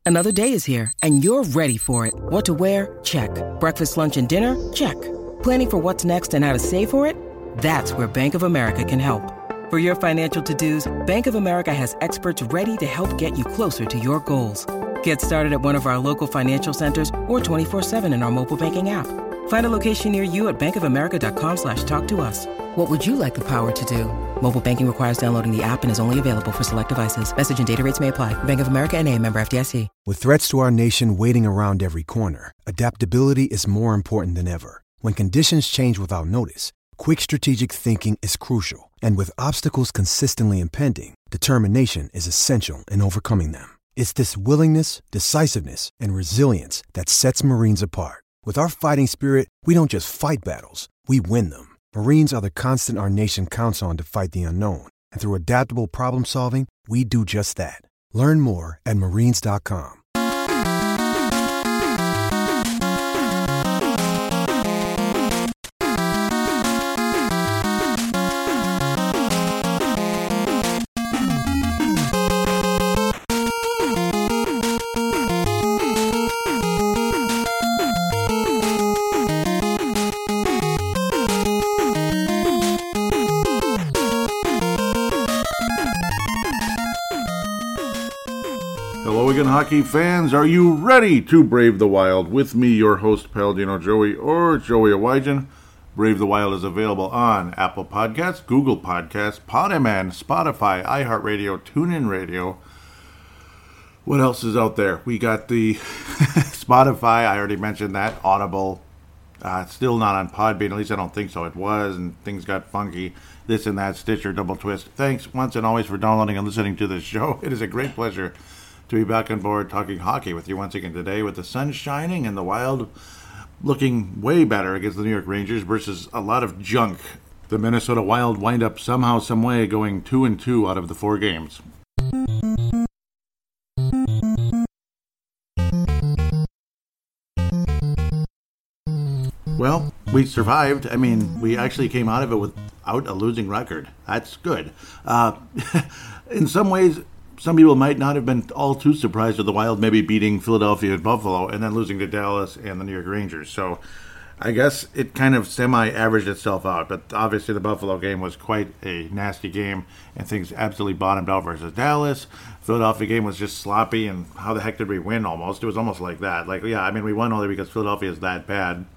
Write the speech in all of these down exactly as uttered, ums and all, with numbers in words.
Another day is here, and you're ready for it. What to wear? Check. Breakfast, lunch, and dinner? Check. Planning for what's next and how to save for it? That's where Bank of America can help. For your financial to-dos, Bank of America has experts ready to help get you closer to your goals. Get started at one of our local financial centers or twenty-four seven in our mobile banking app. Find a location near you at bankofamerica.com slash talk to us. What would you like the power to do? Mobile banking requires downloading the app and is only available for select devices. Message and data rates may apply. Bank of America N A, member F D I C. With threats to our nation waiting around every corner, adaptability is more important than ever. When conditions change without notice, quick strategic thinking is crucial. And with obstacles consistently impending, determination is essential in overcoming them. It's this willingness, decisiveness, and resilience that sets Marines apart. With our fighting spirit, we don't just fight battles, we win them. Marines are the constant our nation counts on to fight the unknown. And through adaptable problem solving, we do just that. Learn more at marines dot com. Hockey fans, are you ready to brave the wild? With me, your host, Paladino Joey, or Joey Awajan. Brave the Wild is available on Apple Podcasts, Google Podcasts, Podaman, Spotify, iHeartRadio, TuneIn Radio. What else is out there? We got the Spotify, I already mentioned that, Audible. Uh, still not on Podbean, at least I don't think so. It was, and things got funky. This and that, Stitcher, Double Twist. Thanks once and always for downloading and listening to this show. It is a great pleasure to be back on board talking hockey with you once again today, with the sun shining and the Wild looking way better against the New York Rangers versus a lot of junk. The Minnesota Wild wind up somehow, some way going two and two out of the four games. Well, we survived. I mean, we actually came out of it without a losing record. That's good. Uh, in some ways, some people might not have been all too surprised with the Wild maybe beating Philadelphia and Buffalo and then losing to Dallas and the New York Rangers. So I guess it kind of semi-averaged itself out. But obviously the Buffalo game was quite a nasty game, and things absolutely bottomed out versus Dallas. Philadelphia game was just sloppy, and how the heck did we win almost? It was almost like that. Like, yeah, I mean, we won only because Philadelphia is that bad.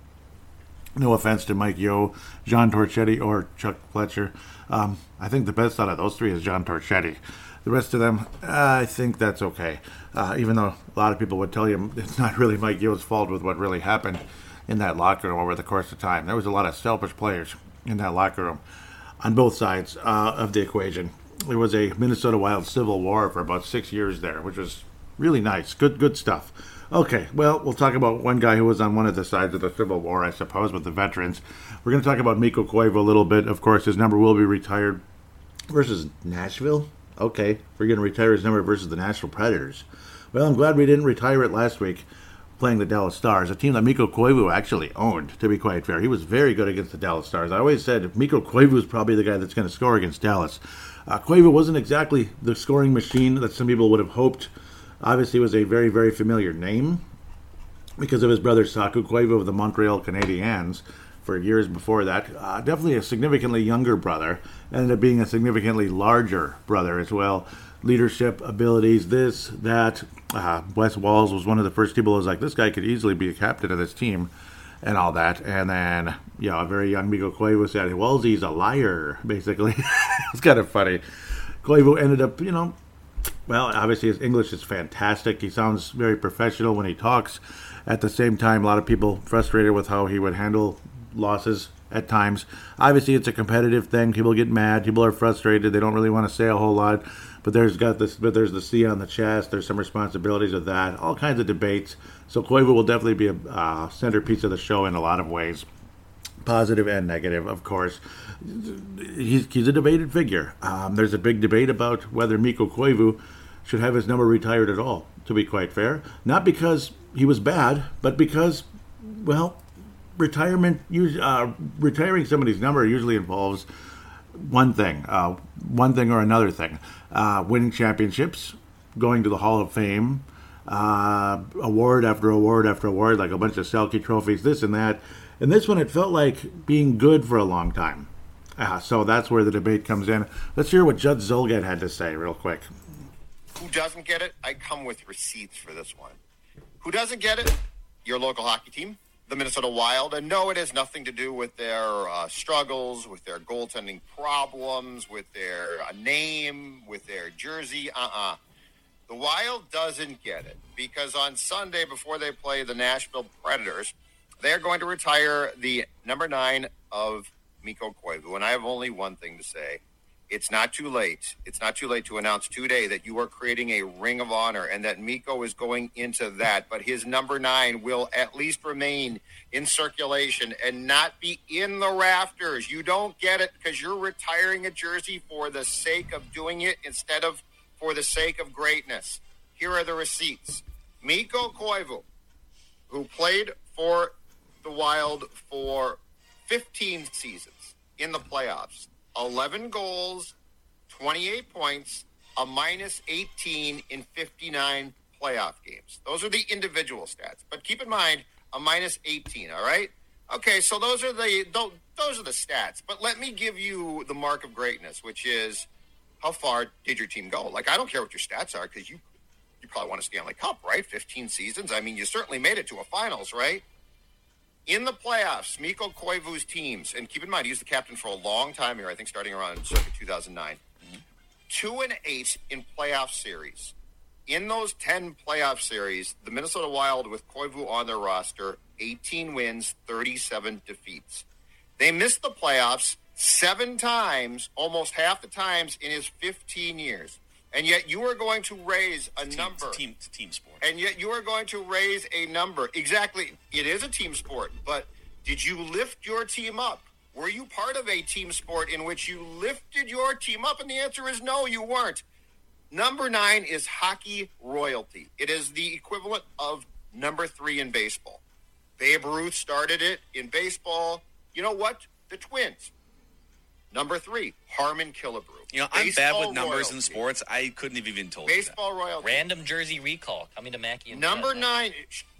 No offense to Mike Yeo, John Torchetti, or Chuck Fletcher. Um, I think the best out of those three is John Torchetti. The rest of them, uh, I think that's okay. Uh, even though a lot of people would tell you it's not really Mike Yeo's fault with what really happened in that locker room over the course of time. There was a lot of selfish players in that locker room on both sides uh, of the equation. There was a Minnesota Wild civil war for about six years there, which was really nice. Good, good stuff. Okay, well, we'll talk about one guy who was on one of the sides of the Civil War, I suppose, with the veterans. We're going to talk about Mikko Koivu a little bit. Of course, his number will be retired versus Nashville. Okay, we're going to retire his number versus the Nashville Predators. Well, I'm glad we didn't retire it last week playing the Dallas Stars, a team that Mikko Koivu actually owned, to be quite fair. He was very good against the Dallas Stars. I always said Mikko Koivu is probably the guy that's going to score against Dallas. Uh, Koivu wasn't exactly the scoring machine that some people would have hoped. Obviously, was a very, very familiar name because of his brother Saku Koivu of the Montreal Canadiens for years before that. Uh, definitely a significantly younger brother. Ended up being a significantly larger brother as well. Leadership, abilities, this, that. Uh, Wes Walz was one of the first people who was like, this guy could easily be a captain of this team and all that. And then, you know, a very young Mikko Koivu said, well, he's a liar, basically. It's kind of funny. Koivu ended up, you know, well, obviously his English is fantastic. He sounds very professional when he talks. At the same time, a lot of people frustrated with how he would handle losses at times. Obviously, it's a competitive thing. People get mad. People are frustrated. They don't really want to say a whole lot. But there's got this. But there's the C on the chest. There's some responsibilities with that. All kinds of debates. So Koivu will definitely be a uh, centerpiece of the show in a lot of ways, positive and negative, of course. He's, he's a debated figure. Um, there's a big debate about whether Mikko Koivu should have his number retired at all, to be quite fair. Not because he was bad, but because, well, retirement, uh, retiring somebody's number usually involves one thing, uh, one thing or another thing. Uh, winning championships, going to the Hall of Fame, uh, award after award after award, like a bunch of Selke trophies, this and that. And this one, it felt like being good for a long time. Uh, so that's where the debate comes in. Let's hear what Judd Zulgad had to say real quick. Who doesn't get it? I come with receipts for this one. Who doesn't get it? Your local hockey team, the Minnesota Wild. And no, it has nothing to do with their uh, struggles, with their goaltending problems, with their uh, name, with their jersey. Uh-uh. The Wild doesn't get it because on Sunday, before they play the Nashville Predators, they're going to retire the number nine of Mikko Koivu. And I have only one thing to say. It's not too late. It's not too late to announce today that you are creating a Ring of Honor and that Mikko is going into that. But his number nine will at least remain in circulation and not be in the rafters. You don't get it because you're retiring a jersey for the sake of doing it instead of for the sake of greatness. Here are the receipts. Mikko Koivu, who played for the Wild for fifteen seasons in the playoffs, eleven goals, twenty-eight points, a minus eighteen in fifty-nine playoff games. Those are the individual stats. But keep in mind, a minus eighteen, all right? Okay, so those are the those are the stats. But let me give you the mark of greatness, which is how far did your team go? Like, I don't care what your stats are because you, you probably won a Stanley Cup, right? fifteen seasons. I mean, you certainly made it to a finals, right? In the playoffs, Mikko Koivu's teams, and keep in mind, he was the captain for a long time here, I think starting around circa two thousand nine. Two and eight in playoff series. In those ten playoff series, the Minnesota Wild with Koivu on their roster, eighteen wins, thirty-seven defeats. They missed the playoffs seven times, almost half the times in his fifteen years. And yet you are going to raise a it's number. It's a team, it's a team sport. And yet you are going to raise a number. Exactly. It is a team sport. But did you lift your team up? Were you part of a team sport in which you lifted your team up? And the answer is no, you weren't. Number nine is hockey royalty. It is the equivalent of number three in baseball. Babe Ruth started it in baseball. You know what? The Twins. Number three, Harmon Killebrew. You know, I'm bad Baseball with numbers royalty. in sports. I couldn't have even told Baseball you that. royalty. Random jersey recall coming to Mackey. And Number Judd. nine,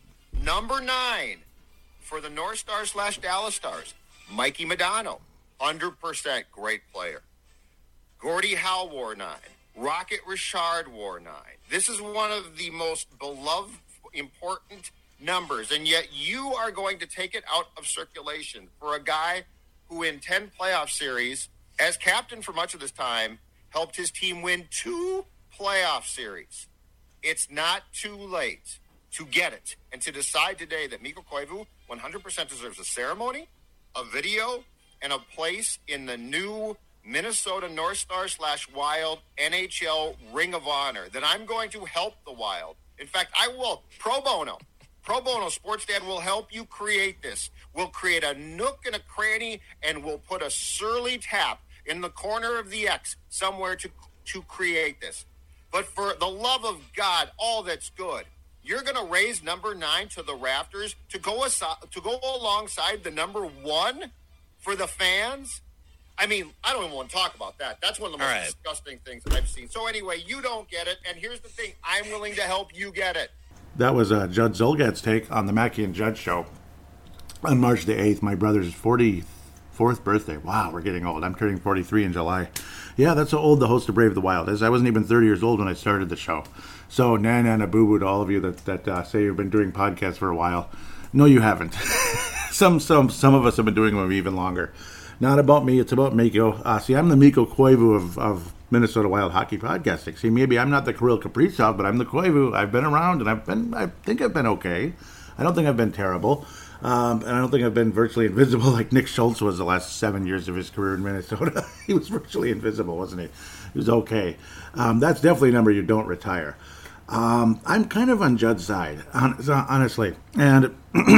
number nine for the North Stars slash Dallas Stars, Mikey Modano, one hundred percent great player. Gordie Howe wore nine. Rocket Richard wore nine. This is one of the most beloved, important numbers, and yet you are going to take it out of circulation for a guy who in ten playoff series, as captain for much of this time, helped his team win two playoff series. It's not too late to get it and to decide today that Mikko Koivu one hundred percent deserves a ceremony, a video, and a place in the new Minnesota North Star slash Wild N H L Ring of Honor, that I'm going to help the Wild. In fact, I will, pro bono, pro bono Sports Dad will help you create this. We'll create a nook and a cranny, and we'll put a surly tap in the corner of the X somewhere to to create this. But for the love of God, all that's good, you're going to raise number nine to the rafters to go aside, to go alongside the number one for the fans. I mean, I don't even want to talk about that. That's one of the most right. disgusting things that I've seen. So anyway, you don't get it, and here's the thing. I'm willing to help you get it. That was uh, Judd Zulgad's take on the Mackey and Judd show on March the eighth, my brother's forty-fourth birthday. Wow, we're getting old. I'm turning forty-three in July. Yeah, that's how old the host of Brave the Wild is. I wasn't even thirty years old when I started the show. So, nana and a boo-boo to all of you that, that uh, say you've been doing podcasts for a while. No, you haven't. some some some of us have been doing them even longer. Not about me, it's about Mikko. Uh, see, I'm the Mikko Koivu of, of Minnesota Wild hockey podcasting. See, maybe I'm not the Kirill Kaprizov, but I'm the Koivu. I've been around, and I've been. I think I've been okay. I don't think I've been terrible. Um, and I don't think I've been virtually invisible like Nick Schultz was the last seven years of his career in Minnesota. He was virtually invisible, wasn't he? He was okay. Um, that's definitely a number you don't retire. Um, I'm kind of on Judd's side, honestly. And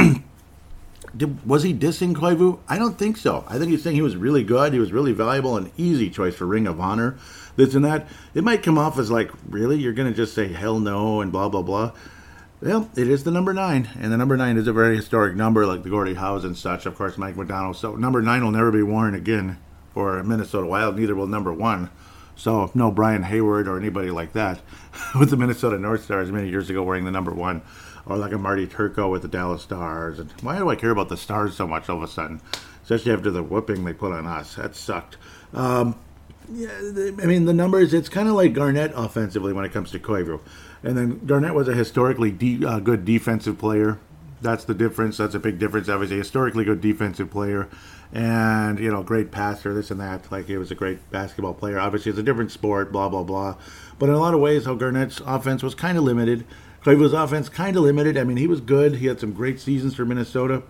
did, was he dissing Koivu? I don't think so. I think he's saying he was really good. He was really valuable, an easy choice for Ring of Honor, this and that. It might come off as like, really? You're going to just say hell no and blah, blah, blah. Well, it is the number nine, and the number nine is a very historic number, like the Gordie Howes and such. Of course, Mike Modano. So number nine will never be worn again for Minnesota Wild. Neither will number one. So no Brian Hayward or anybody like that with the Minnesota North Stars many years ago wearing the number one, or like a Marty Turco with the Dallas Stars. And why do I care about the Stars so much all of a sudden? Especially after the whooping they put on us. That sucked. Um, yeah, I mean, the numbers, it's kind of like Garnett offensively when it comes to Koivu. And then Garnett was a historically de- uh, good defensive player. That's the difference. That's a big difference. Obviously, a historically good defensive player. And, you know, great passer, this and that. Like, he was a great basketball player. Obviously, it's a different sport, blah, blah, blah. But in a lot of ways, how Garnett's offense was kind of limited. Koivu's offense kind of limited. I mean, he was good. He had some great seasons for Minnesota.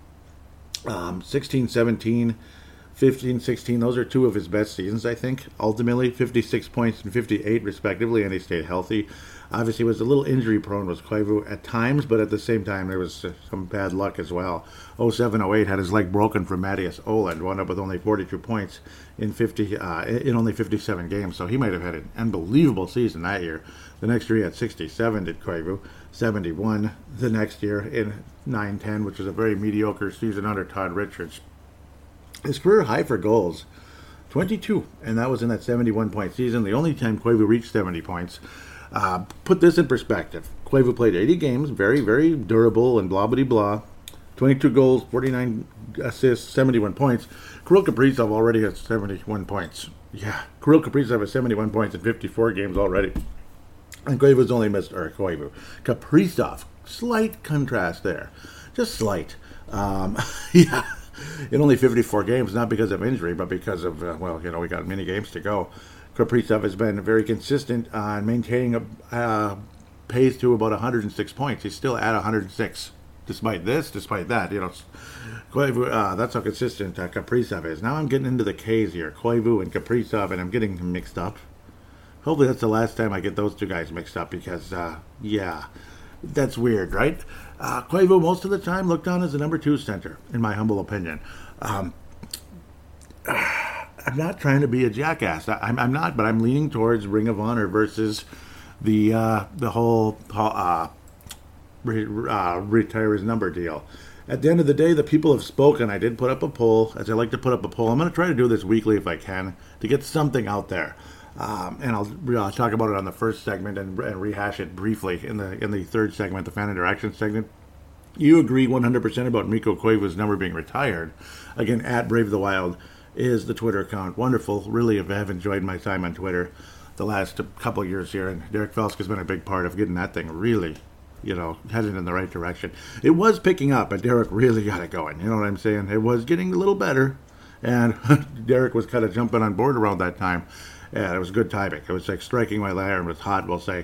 Um, sixteen, seventeen, fifteen, sixteen. Those are two of his best seasons, I think. Ultimately, fifty-six points and fifty-eight, respectively, and he stayed healthy. Obviously, was a little injury-prone was Koivu at times, but at the same time, there was some bad luck as well. oh seven oh eight had his leg broken from Matthias Ohlund, wound up with only forty-two points in fifty uh, in only fifty-seven games, so he might have had an unbelievable season that year. The next year, he had sixty-seven, did Koivu, seventy-one the next year in nine ten, which was a very mediocre season under Todd Richards. His career high for goals, twenty-two, and that was in that seventy-one-point season, the only time Koivu reached seventy points. Uh, put this in perspective. Koivu played eighty games, very, very durable and blah, blah, blah. twenty-two goals, forty-nine assists, seventy-one points. Kirill Kaprizov already has seventy-one points. Yeah, Kirill Kaprizov has seventy-one points in fifty-four games already. And Koivu's only missed, or Koivu. Kaprizov, slight contrast there. Just slight. Um, yeah, in only fifty-four games, not because of injury, but because of, uh, well, you know, we got many games to go. Kaprizov has been very consistent on maintaining a uh, pace to about one hundred six points. He's still at one hundred six, despite this, despite that. You know, Koivu, uh, that's how consistent uh, Kaprizov is. Now I'm getting into the K's here, Koivu and Kaprizov, and I'm getting them mixed up. Hopefully that's the last time I get those two guys mixed up because, uh, yeah, that's weird, right? Uh, Koivu most of the time looked on as a number two center, in my humble opinion. Um, I'm not trying to be a jackass. I, I'm, I'm not, but I'm leaning towards Ring of Honor versus the uh, the whole uh, re, uh, retire his number deal. At the end of the day, the people have spoken. I did put up a poll, as I like to put up a poll. I'm going to try to do this weekly if I can to get something out there, um, and I'll uh, talk about it on the first segment and, and rehash it briefly in the in the third segment, the fan interaction segment. You agree one hundred percent about Mikko Koivu's number being retired. Again, at Brave the Wild is the Twitter account. Wonderful. Really have enjoyed my time on Twitter the last couple of years here, and Derek Felsk has been a big part of getting that thing really, you know, headed in the right direction. It was picking up, but Derek really got it going. You know what I'm saying? It was getting a little better, and Derek was kind of jumping on board around that time, and it was good timing. It was like striking while the iron was hot, we'll say.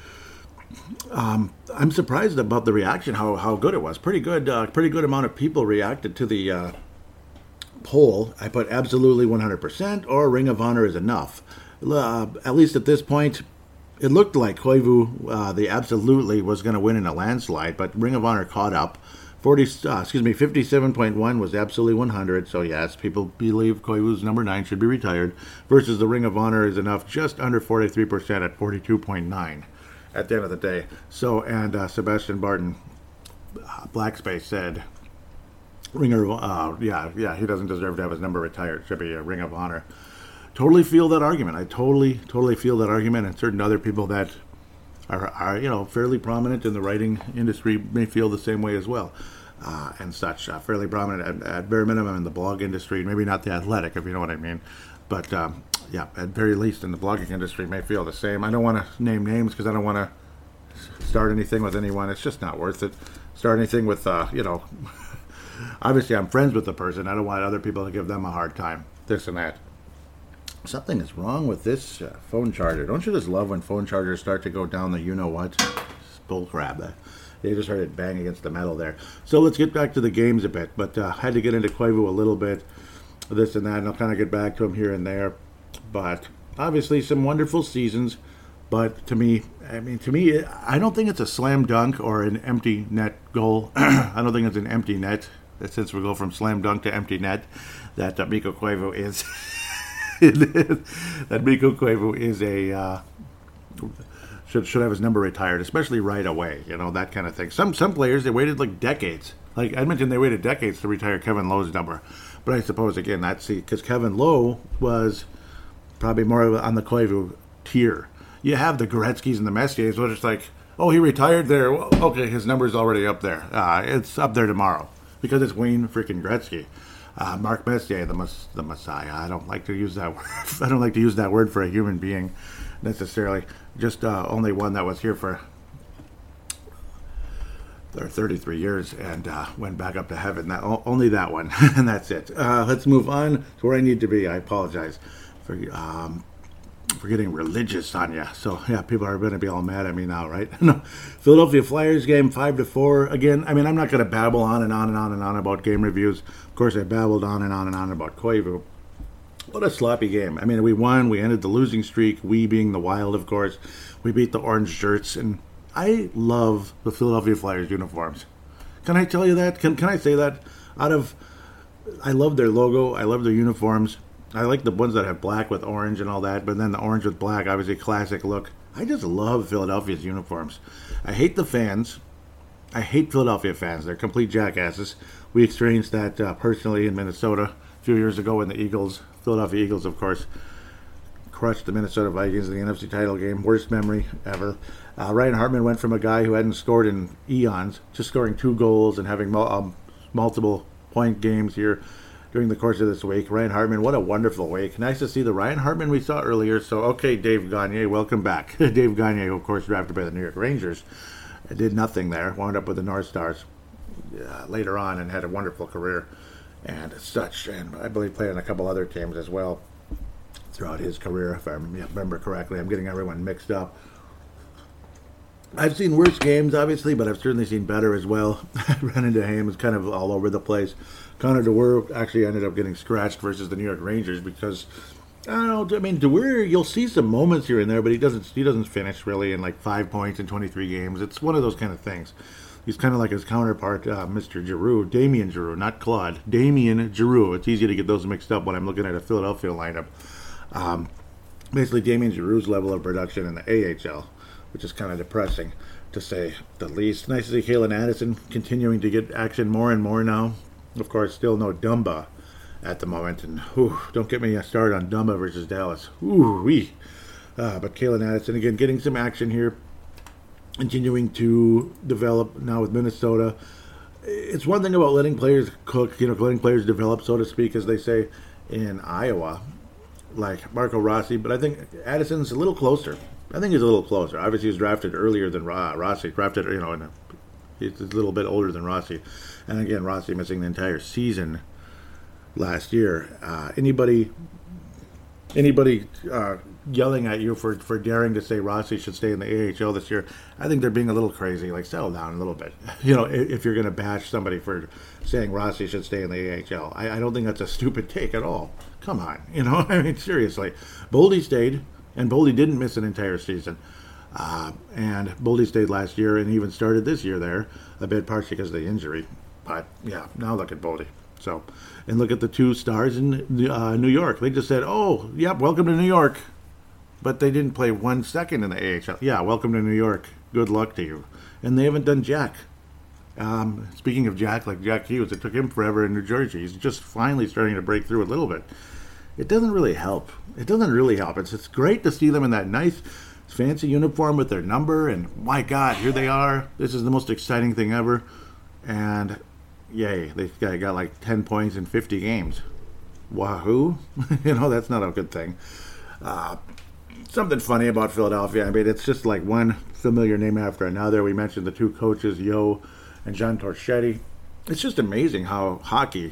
Um, I'm surprised about the reaction, how how good it was. Pretty good, uh, pretty good amount of people reacted to the uh, poll. I put absolutely one hundred percent or Ring of Honor is enough. Uh, at least at this point, it looked like Koivu, uh, the absolutely was going to win in a landslide, but Ring of Honor caught up. forty, uh, excuse me, fifty-seven point one was absolutely one hundred. So yes, people believe Koivu's number nine should be retired. Versus the Ring of Honor is enough, just under forty-three percent at forty-two point nine. At the end of the day. So, and uh, Sebastian Barton, uh, Blackspace said, Ringer, uh, yeah, yeah, he doesn't deserve to have his number retired. Should be a Ring of Honor. Totally feel that argument. I totally, totally feel that argument, and certain other people that are, are you know, fairly prominent in the writing industry may feel the same way as well, uh, and such. Uh, fairly prominent at, at bare minimum in the blog industry, maybe not the Athletic, if you know what I mean, but. Um, Yeah, at very least in the blogging industry may feel the same. I don't want to name names because I don't want to start anything with anyone. It's just not worth it. Start anything with, uh, you know, obviously I'm friends with the person. I don't want other people to give them a hard time, this and that. Something is wrong with this uh, phone charger. Don't you just love when phone chargers start to go down the you-know-what? It's bull crap. Uh, they just heard it bang against the metal there. So let's get back to the games a bit. But I uh, had to get into Koivu a little bit, this and that, and I'll kind of get back to him here and there. But obviously some wonderful seasons. But to me, I mean, to me, I don't think it's a slam dunk or an empty net goal. I don't think it's an empty net. Since we go from slam dunk to empty net, that uh, Mikko Koivu is that Mikko Koivu is a uh, should should have his number retired, especially right away. You know, that kind of thing. Some some players, they waited like decades. Like Edmonton, they waited decades to retire Kevin Lowe's number. But I suppose again that's because Kevin Lowe was. probably more on the Koivu tier. You have the Gretzkys and the Messiers, which is like, oh, he retired there. Well, okay, his number's already up there. Uh, it's up there tomorrow because it's Wayne freaking Gretzky. Uh, Mark Messier, the mas- the Messiah. I don't like to use that word. I don't like to use that word for a human being necessarily. Just uh, only one that was here for thirty-three years and uh, went back up to heaven. That only that one, and that's it. Uh, let's move on to where I need to be. I apologize for um, for getting religious on you. So yeah, people are going to be all mad at me now, right? No, Philadelphia Flyers game five to four. Again, I mean, I'm not going to babble on and on and on and on about game reviews. Of course, I babbled on and on and on about Koivu. What a sloppy game. I mean, we won. We ended the losing streak. We being the Wild, of course. We beat the Orange Shirts, and I love the Philadelphia Flyers uniforms. Can I tell you that? Can can I say that? Out of, I love their logo. I love their uniforms. I like the ones that have black with orange and all that, but then the orange with black, obviously classic look. I just love Philadelphia's uniforms. I hate the fans. I hate Philadelphia fans. They're complete jackasses. We experienced that uh, personally in Minnesota a few years ago when the Eagles, Philadelphia Eagles, of course, crushed the Minnesota Vikings in the N F C title game. Worst memory ever. Uh, Ryan Hartman went from a guy who hadn't scored in eons to scoring two goals and having mul- um, multiple point games here during the course of this week. Ryan Hartman, what a wonderful week. Nice to see the Ryan Hartman we saw earlier. So, okay, Dave Gagne, welcome back. Dave Gagne, of course, drafted by the New York Rangers, did nothing there. Wound up with the North Stars uh, later on and had a wonderful career and such. And I believe played on a couple other teams as well throughout his career, if I remember correctly. I'm getting everyone mixed up. I've seen worse games, obviously, but I've certainly seen better as well. Brennan DeHaan was kind of all over the place. Connor DeWeer actually ended up getting scratched versus the New York Rangers because, I don't know, I mean, DeWeer, you'll see some moments here and there, but he doesn't he doesn't finish really in like five points in twenty-three games. It's one of those kind of things. He's kind of like his counterpart, uh, Mister Giroux, Damien Giroux, not Claude. Damien Giroux. It's easy to get those mixed up when I'm looking at a Philadelphia lineup. Um, basically, Damien Giroux's level of production in the A H L, which is kind of depressing, to say the least. Nice to see Calen Addison continuing to get action more and more now. Of course, still no Dumba at the moment. And whew, don't get me started on Dumba versus Dallas. Ooh wee. Uh, but Calen Addison, again, getting some action here. Continuing to develop now with Minnesota. It's one thing about letting players cook, you know, letting players develop, so to speak, as they say in Iowa, like Marco Rossi. But I think Addison's a little closer. I think he's a little closer. Obviously, he was drafted earlier than uh, Rossi. Drafted, you know, in a, he's a little bit older than Rossi. And again, Rossi missing the entire season last year. Uh, anybody, anybody uh, yelling at you for, for daring to say Rossi should stay in the A H L this year, I think they're being a little crazy. Like, settle down a little bit. You know, if you're going to bash somebody for saying Rossi should stay in the A H L, I, I don't think that's a stupid take at all. Come on, you know, I mean, seriously. Boldy stayed. And Boldy didn't miss an entire season. Uh, and Boldy stayed last year and even started this year there, a bit partially because of the injury. But, yeah, now look at Boldy. So, and look at the two stars in uh, New York. They just said, oh, yep, welcome to New York. But they didn't play one second in the A H L. Yeah, welcome to New York. Good luck to you. And they haven't done jack. Um, speaking of Jack, like Jack Hughes, it took him forever in New Jersey. He's just finally starting to break through a little bit. It doesn't really help. It doesn't really help. It's it's great to see them in that nice, fancy uniform with their number, and my God, here they are. This is the most exciting thing ever. And yay, they got, got like ten points in fifty games. Wahoo! You know, that's not a good thing. Uh, something funny about Philadelphia. I mean, it's just like one familiar name after another. We mentioned the two coaches, Yo and John Torchetti. It's just amazing how hockey,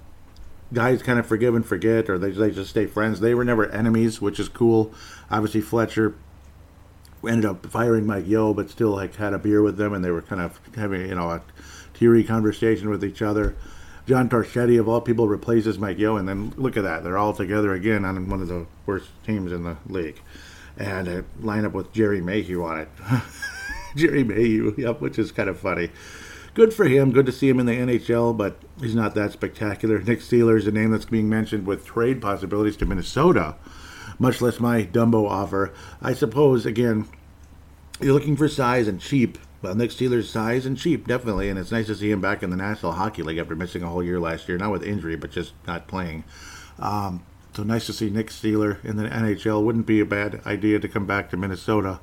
guys kind of forgive and forget, or they, they just stay friends. They were never enemies, which is cool. Obviously, Fletcher ended up firing Mike Yeo, but still like had a beer with them, and they were kind of having, you know, a teary conversation with each other. John Torchetti, of all people, replaces Mike Yeo, and then look at that. They're all together again on one of the worst teams in the league. And a lineup with Jerry Mayhew on it. Jerry Mayhew, yep, which is kind of funny. Good for him. Good to see him in the N H L, but he's not that spectacular. Nick Seeler is a name that's being mentioned with trade possibilities to Minnesota, much less my Dumbo offer. I suppose, again, you're looking for size and cheap. Well, Nick Seeler's size and cheap, definitely, and it's nice to see him back in the National Hockey League after missing a whole year last year, not with injury, but just not playing. Um, So nice to see Nick Steeler in the N H L. Wouldn't be a bad idea to come back to Minnesota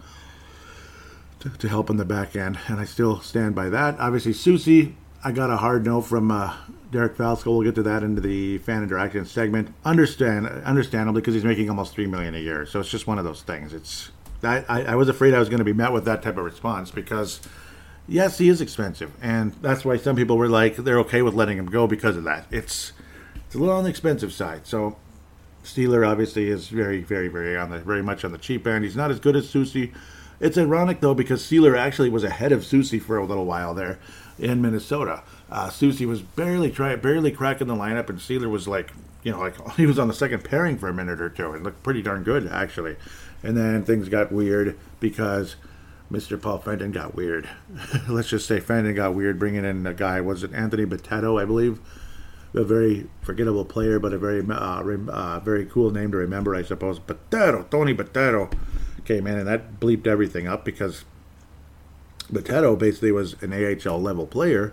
to, to help in the back end. And I still stand by that. Obviously, Soucy, I got a hard no from uh, Derek Falsko. We'll get to that into the fan interaction segment. Understand, understandably, because he's making almost three million dollars a year. So it's just one of those things. It's I, I, I was afraid I was going to be met with that type of response because, yes, he is expensive. And that's why some people were like, they're okay with letting him go because of that. It's, it's a little on the expensive side. So Steeler obviously is very, very, very on the very much on the cheap end. He's not as good as Soucy. It's ironic though because Steeler actually was ahead of Soucy for a little while there in Minnesota. Uh, Soucy was barely try barely cracking the lineup, and Steeler was like, you know, like he was on the second pairing for a minute or two. It looked pretty darn good actually, and then things got weird because Mister Paul Fenton got weird. Let's just say Fenton got weird, bringing in a guy. Was it Anthony Bitetto, I believe? A very forgettable player, but a very uh, rem- uh, very cool name to remember, I suppose. Bitetto, Tony Bitetto came in, and that bleeped everything up because Bitetto basically was an A H L level player,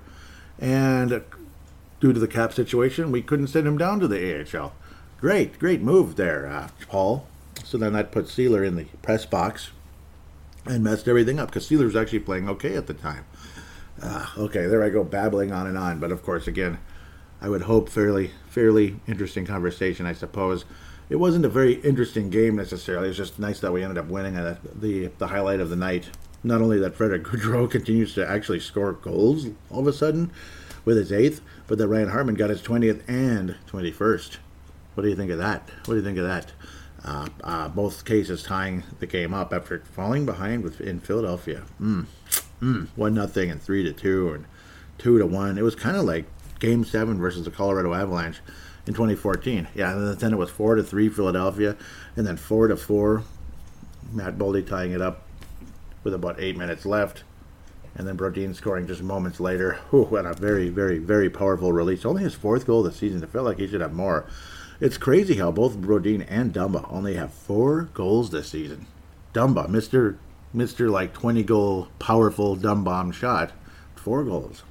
and due to the cap situation, we couldn't send him down to the A H L. Great, great move there, uh, Paul. So then that put Steeler in the press box and messed everything up because Steeler was actually playing okay at the time. Uh, okay, there I go babbling on and on, but of course, again, I would hope fairly fairly interesting conversation, I suppose. It wasn't a very interesting game necessarily. It's just nice that we ended up winning it. The, the highlight of the night. Not only that Frederick Gaudreau continues to actually score goals all of a sudden with his eighth, but that Ryan Hartman got his twentieth and twenty-first. What do you think of that? What do you think of that? Uh, uh, both cases tying the game up after falling behind with, in Philadelphia. Mm. Mm. One nothing and three to two and two to one. It was kind of like Game seven versus the Colorado Avalanche in twenty fourteen. Yeah, and then it was four to three Philadelphia, and then four to four. Matt Boldy tying it up with about eight minutes left, and then Brodin scoring just moments later. Whew, what a very, very, very powerful release. Only his fourth goal of the season. I feel like he should have more. It's crazy how both Brodin and Dumba only have four goals this season. Dumba, Mister Mister like twenty goal powerful dumb bomb shot, four goals.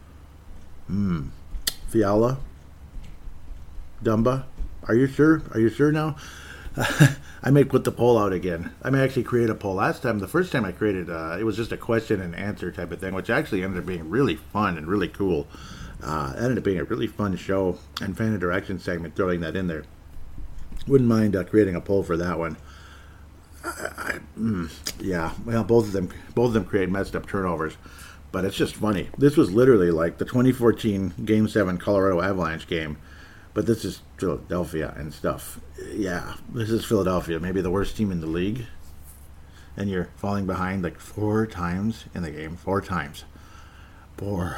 Hmm. Fiala, Dumba, are you sure? Are you sure now? I may put the poll out again. I may actually create a poll. Last time, the first time I created, uh, it was just a question and answer type of thing, which actually ended up being really fun and really cool. Uh, ended up being a really fun show and fan interaction segment, throwing that in there. Wouldn't mind uh, creating a poll for that one. I, I, mm, yeah, well, both of them, both of them create messed up turnovers. But it's just funny. This was literally like the twenty fourteen Game seven Colorado Avalanche game. But this is Philadelphia and stuff. Yeah, this is Philadelphia. Maybe the worst team in the league. And you're falling behind like four times in the game. Four times. Four.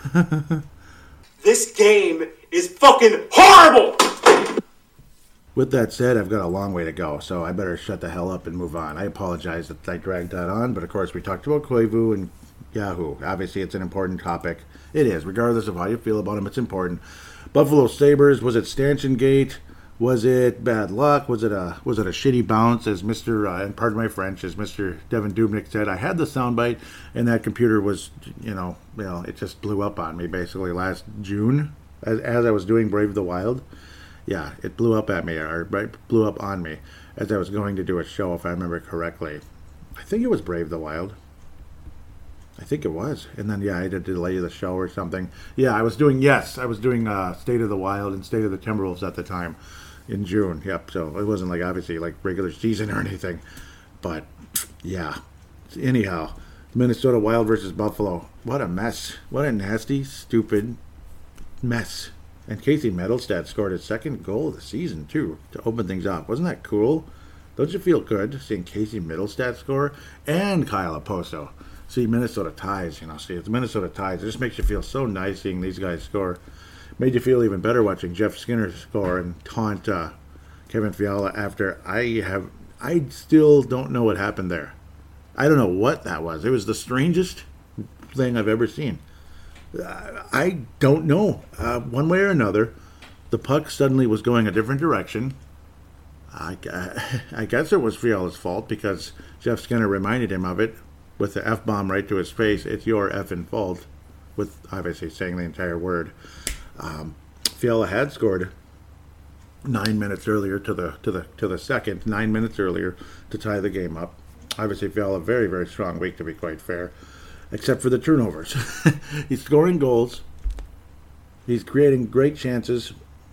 This game is fucking horrible! With that said, I've got a long way to go. So I better shut the hell up and move on. I apologize that I dragged that on. But of course, we talked about Koivu and Yahoo. Obviously, it's an important topic. It is. Regardless of how you feel about him, it's important. Buffalo Sabres, was it Stanchion Gate? Was it bad luck? Was it a was it a shitty bounce? As Mister Uh, and pardon my French, as Mister Devin Dubnyk said, I had the soundbite, and that computer was, you know, you know, it just blew up on me basically last June as as I was doing Brave the Wild. Yeah, it blew up at me, or blew up on me as I was going to do a show, if I remember correctly. I think it was Brave the Wild. I think it was. And then, yeah, I had to delay the show or something. Yeah, I was doing, yes, I was doing uh, State of the Wild and State of the Timberwolves at the time in June. Yep, so it wasn't like, obviously, like regular season or anything. But, yeah. Anyhow, Minnesota Wild versus Buffalo. What a mess. What a nasty, stupid mess. And Casey Mittelstadt scored his second goal of the season, too, to open things up. Wasn't that cool? Don't you feel good seeing Casey Mittelstadt score? And Kyle Oposo. See, Minnesota ties, you know, see, it's Minnesota ties. It just makes you feel so nice seeing these guys score. Made you feel even better watching Jeff Skinner score and taunt uh, Kevin Fiala after I have, I still don't know what happened there. I don't know what that was. It was the strangest thing I've ever seen. Uh, I don't know. Uh, one way or another, the puck suddenly was going a different direction. I, I, I guess it was Fiala's fault because Jeff Skinner reminded him of it. With the F-bomb right to his face, it's your effing fault, with obviously saying the entire word. Um, Fiala had scored nine minutes earlier to the to the to the second, nine minutes earlier to tie the game up. Obviously, Fiala, a very very strong week to be quite fair, except for the turnovers. He's scoring goals. He's creating great chances,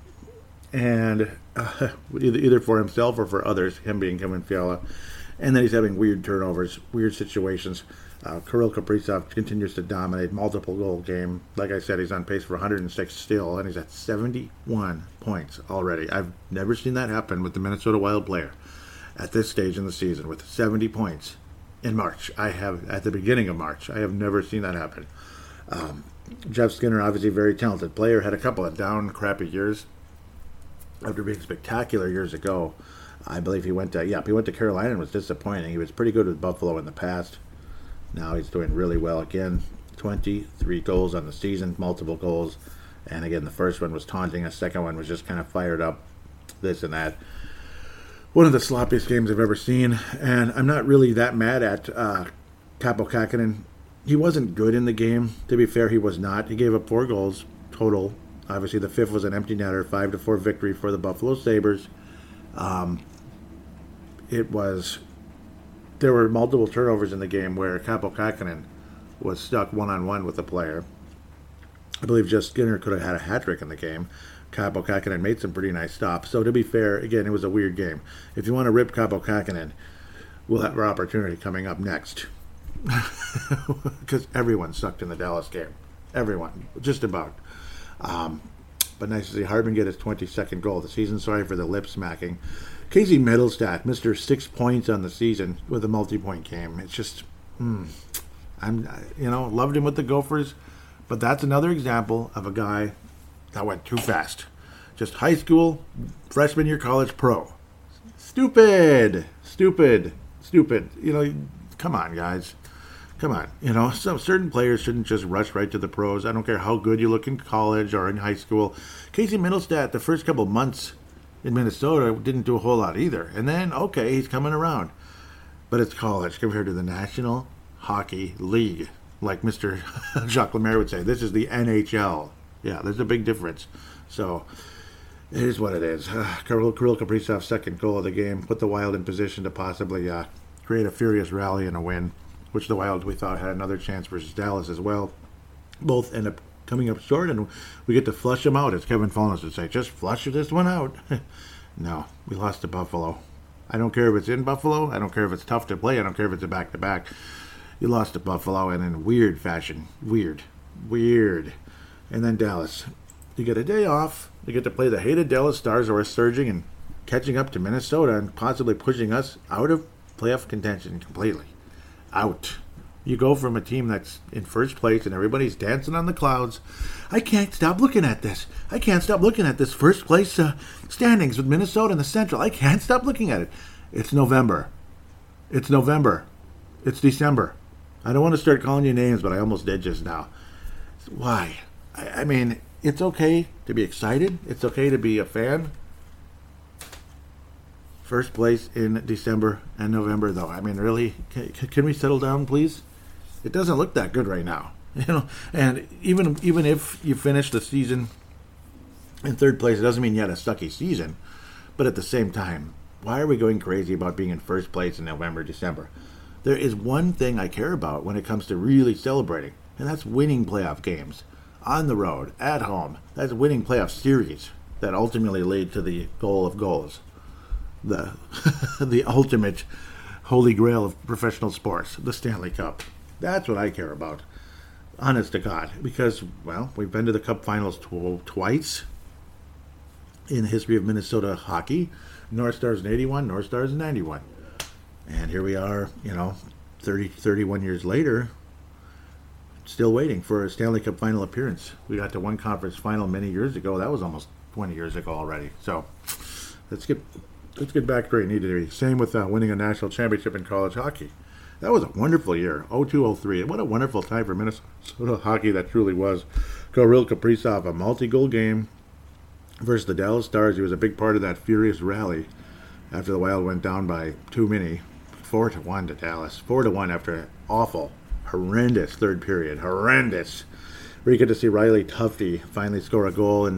and uh, either either for himself or for others. Him being Kevin Fiala, and then he's having weird turnovers, weird situations. Uh, Kirill Kaprizov continues to dominate, multiple goal game. Like I said, he's on pace for one hundred six still, and he's at seventy-one points already. I've never seen that happen with the Minnesota Wild player at this stage in the season, with seventy points in March. I have, at the beginning of March, I have never seen that happen. Um, Jeff Skinner, obviously a very talented player, had a couple of down, crappy years after being spectacular years ago. I believe he went to, yeah, he went to Carolina and was disappointing. He was pretty good with Buffalo in the past. Now he's doing really well again. twenty-three goals on the season, multiple goals. And again, the first one was taunting. The second one was just kind of fired up, this and that. One of the sloppiest games I've ever seen. And I'm not really that mad at uh, Kaapo Kähkönen. He wasn't good in the game. To be fair, he was not. He gave up four goals total. Obviously, the fifth was an empty netter, five to four victory for the Buffalo Sabres. Um, it was... There were multiple turnovers in the game where Kaapo Kähkönen was stuck one-on-one with the player. I believe Jeff Skinner could have had a hat-trick in the game. Kaapo Kähkönen made some pretty nice stops. So to be fair, again, it was a weird game. If you want to rip Kaapo Kähkönen, we'll have our opportunity coming up next. Because everyone sucked in the Dallas game. Everyone. Just about. Um, but nice to see Hardman get his twenty-second goal of the season. Sorry for the lip-smacking. Casey Mittelstadt, Mister Six Points on the season with a multi-point game. It's just, hmm, I'm, you know, loved him with the Gophers, but that's another example of a guy that went too fast. Just high school, freshman year, college, pro. Stupid, stupid, stupid. You know, come on, guys. Come on. You know, some certain players shouldn't just rush right to the pros. I don't care how good you look in college or in high school. Casey Mittelstadt, the first couple months in Minnesota, didn't do a whole lot either. And then, okay, he's coming around. But it's college compared to the National Hockey League. Like Mister Jacques Lemaire would say, this is the N H L. Yeah, there's a big difference. So, it is what it is. Uh, Kirill Kaprizov's second goal of the game put the Wild in position to possibly uh, create a furious rally and a win, which the Wild, we thought, had another chance versus Dallas as well. Both end up coming up short, and we get to flush them out, as Kevin Fallon would say. Just flush this one out. No, we lost to Buffalo. I don't care if it's in Buffalo. I don't care if it's tough to play. I don't care if it's a back-to-back. You lost to Buffalo, and in weird fashion. Weird. Weird. And then Dallas. You get a day off. You get to play the hated Dallas Stars, who are surging and catching up to Minnesota and possibly pushing us out of playoff contention completely. Out. You go from a team that's in first place and everybody's dancing on the clouds. I can't stop looking at this. I can't stop looking at this first place uh, standings with Minnesota in the Central. I can't stop looking at it. It's November. It's November. It's December. I don't want to start calling you names, but I almost did just now. Why? I, I mean, it's okay to be excited. It's okay to be a fan. First place in December and November, though. I mean, really, can, can we settle down, please? It doesn't look that good right now, you know. And even even if you finish the season in third place, it doesn't mean you had a sucky season. But at the same time, why are we going crazy about being in first place in November, December? There is one thing I care about when it comes to really celebrating, and that's winning playoff games on the road, at home. That's winning playoff series that ultimately lead to the goal of goals. The the ultimate holy grail of professional sports, the Stanley Cup. That's what I care about, honest to God, because, well, we've been to the Cup Finals tw- twice in the history of Minnesota hockey. North Stars in eighty-one, North Stars in ninety-one. And here we are, you know, thirty, thirty-one years later, still waiting for a Stanley Cup final appearance. We got to one conference final many years ago. That was almost twenty years ago already. So let's get... Let's get back to where it needed to be. Same with uh, winning a national championship in college hockey. That was a wonderful year, oh two oh three. What a wonderful time for Minnesota hockey that truly was. Kirill Kaprizov, a multi-goal game versus the Dallas Stars. He was a big part of that furious rally after the Wild went down by too many. Four to one to Dallas. Four to one after an awful, horrendous third period. Horrendous. Where you get to see Riley Tufte finally score a goal and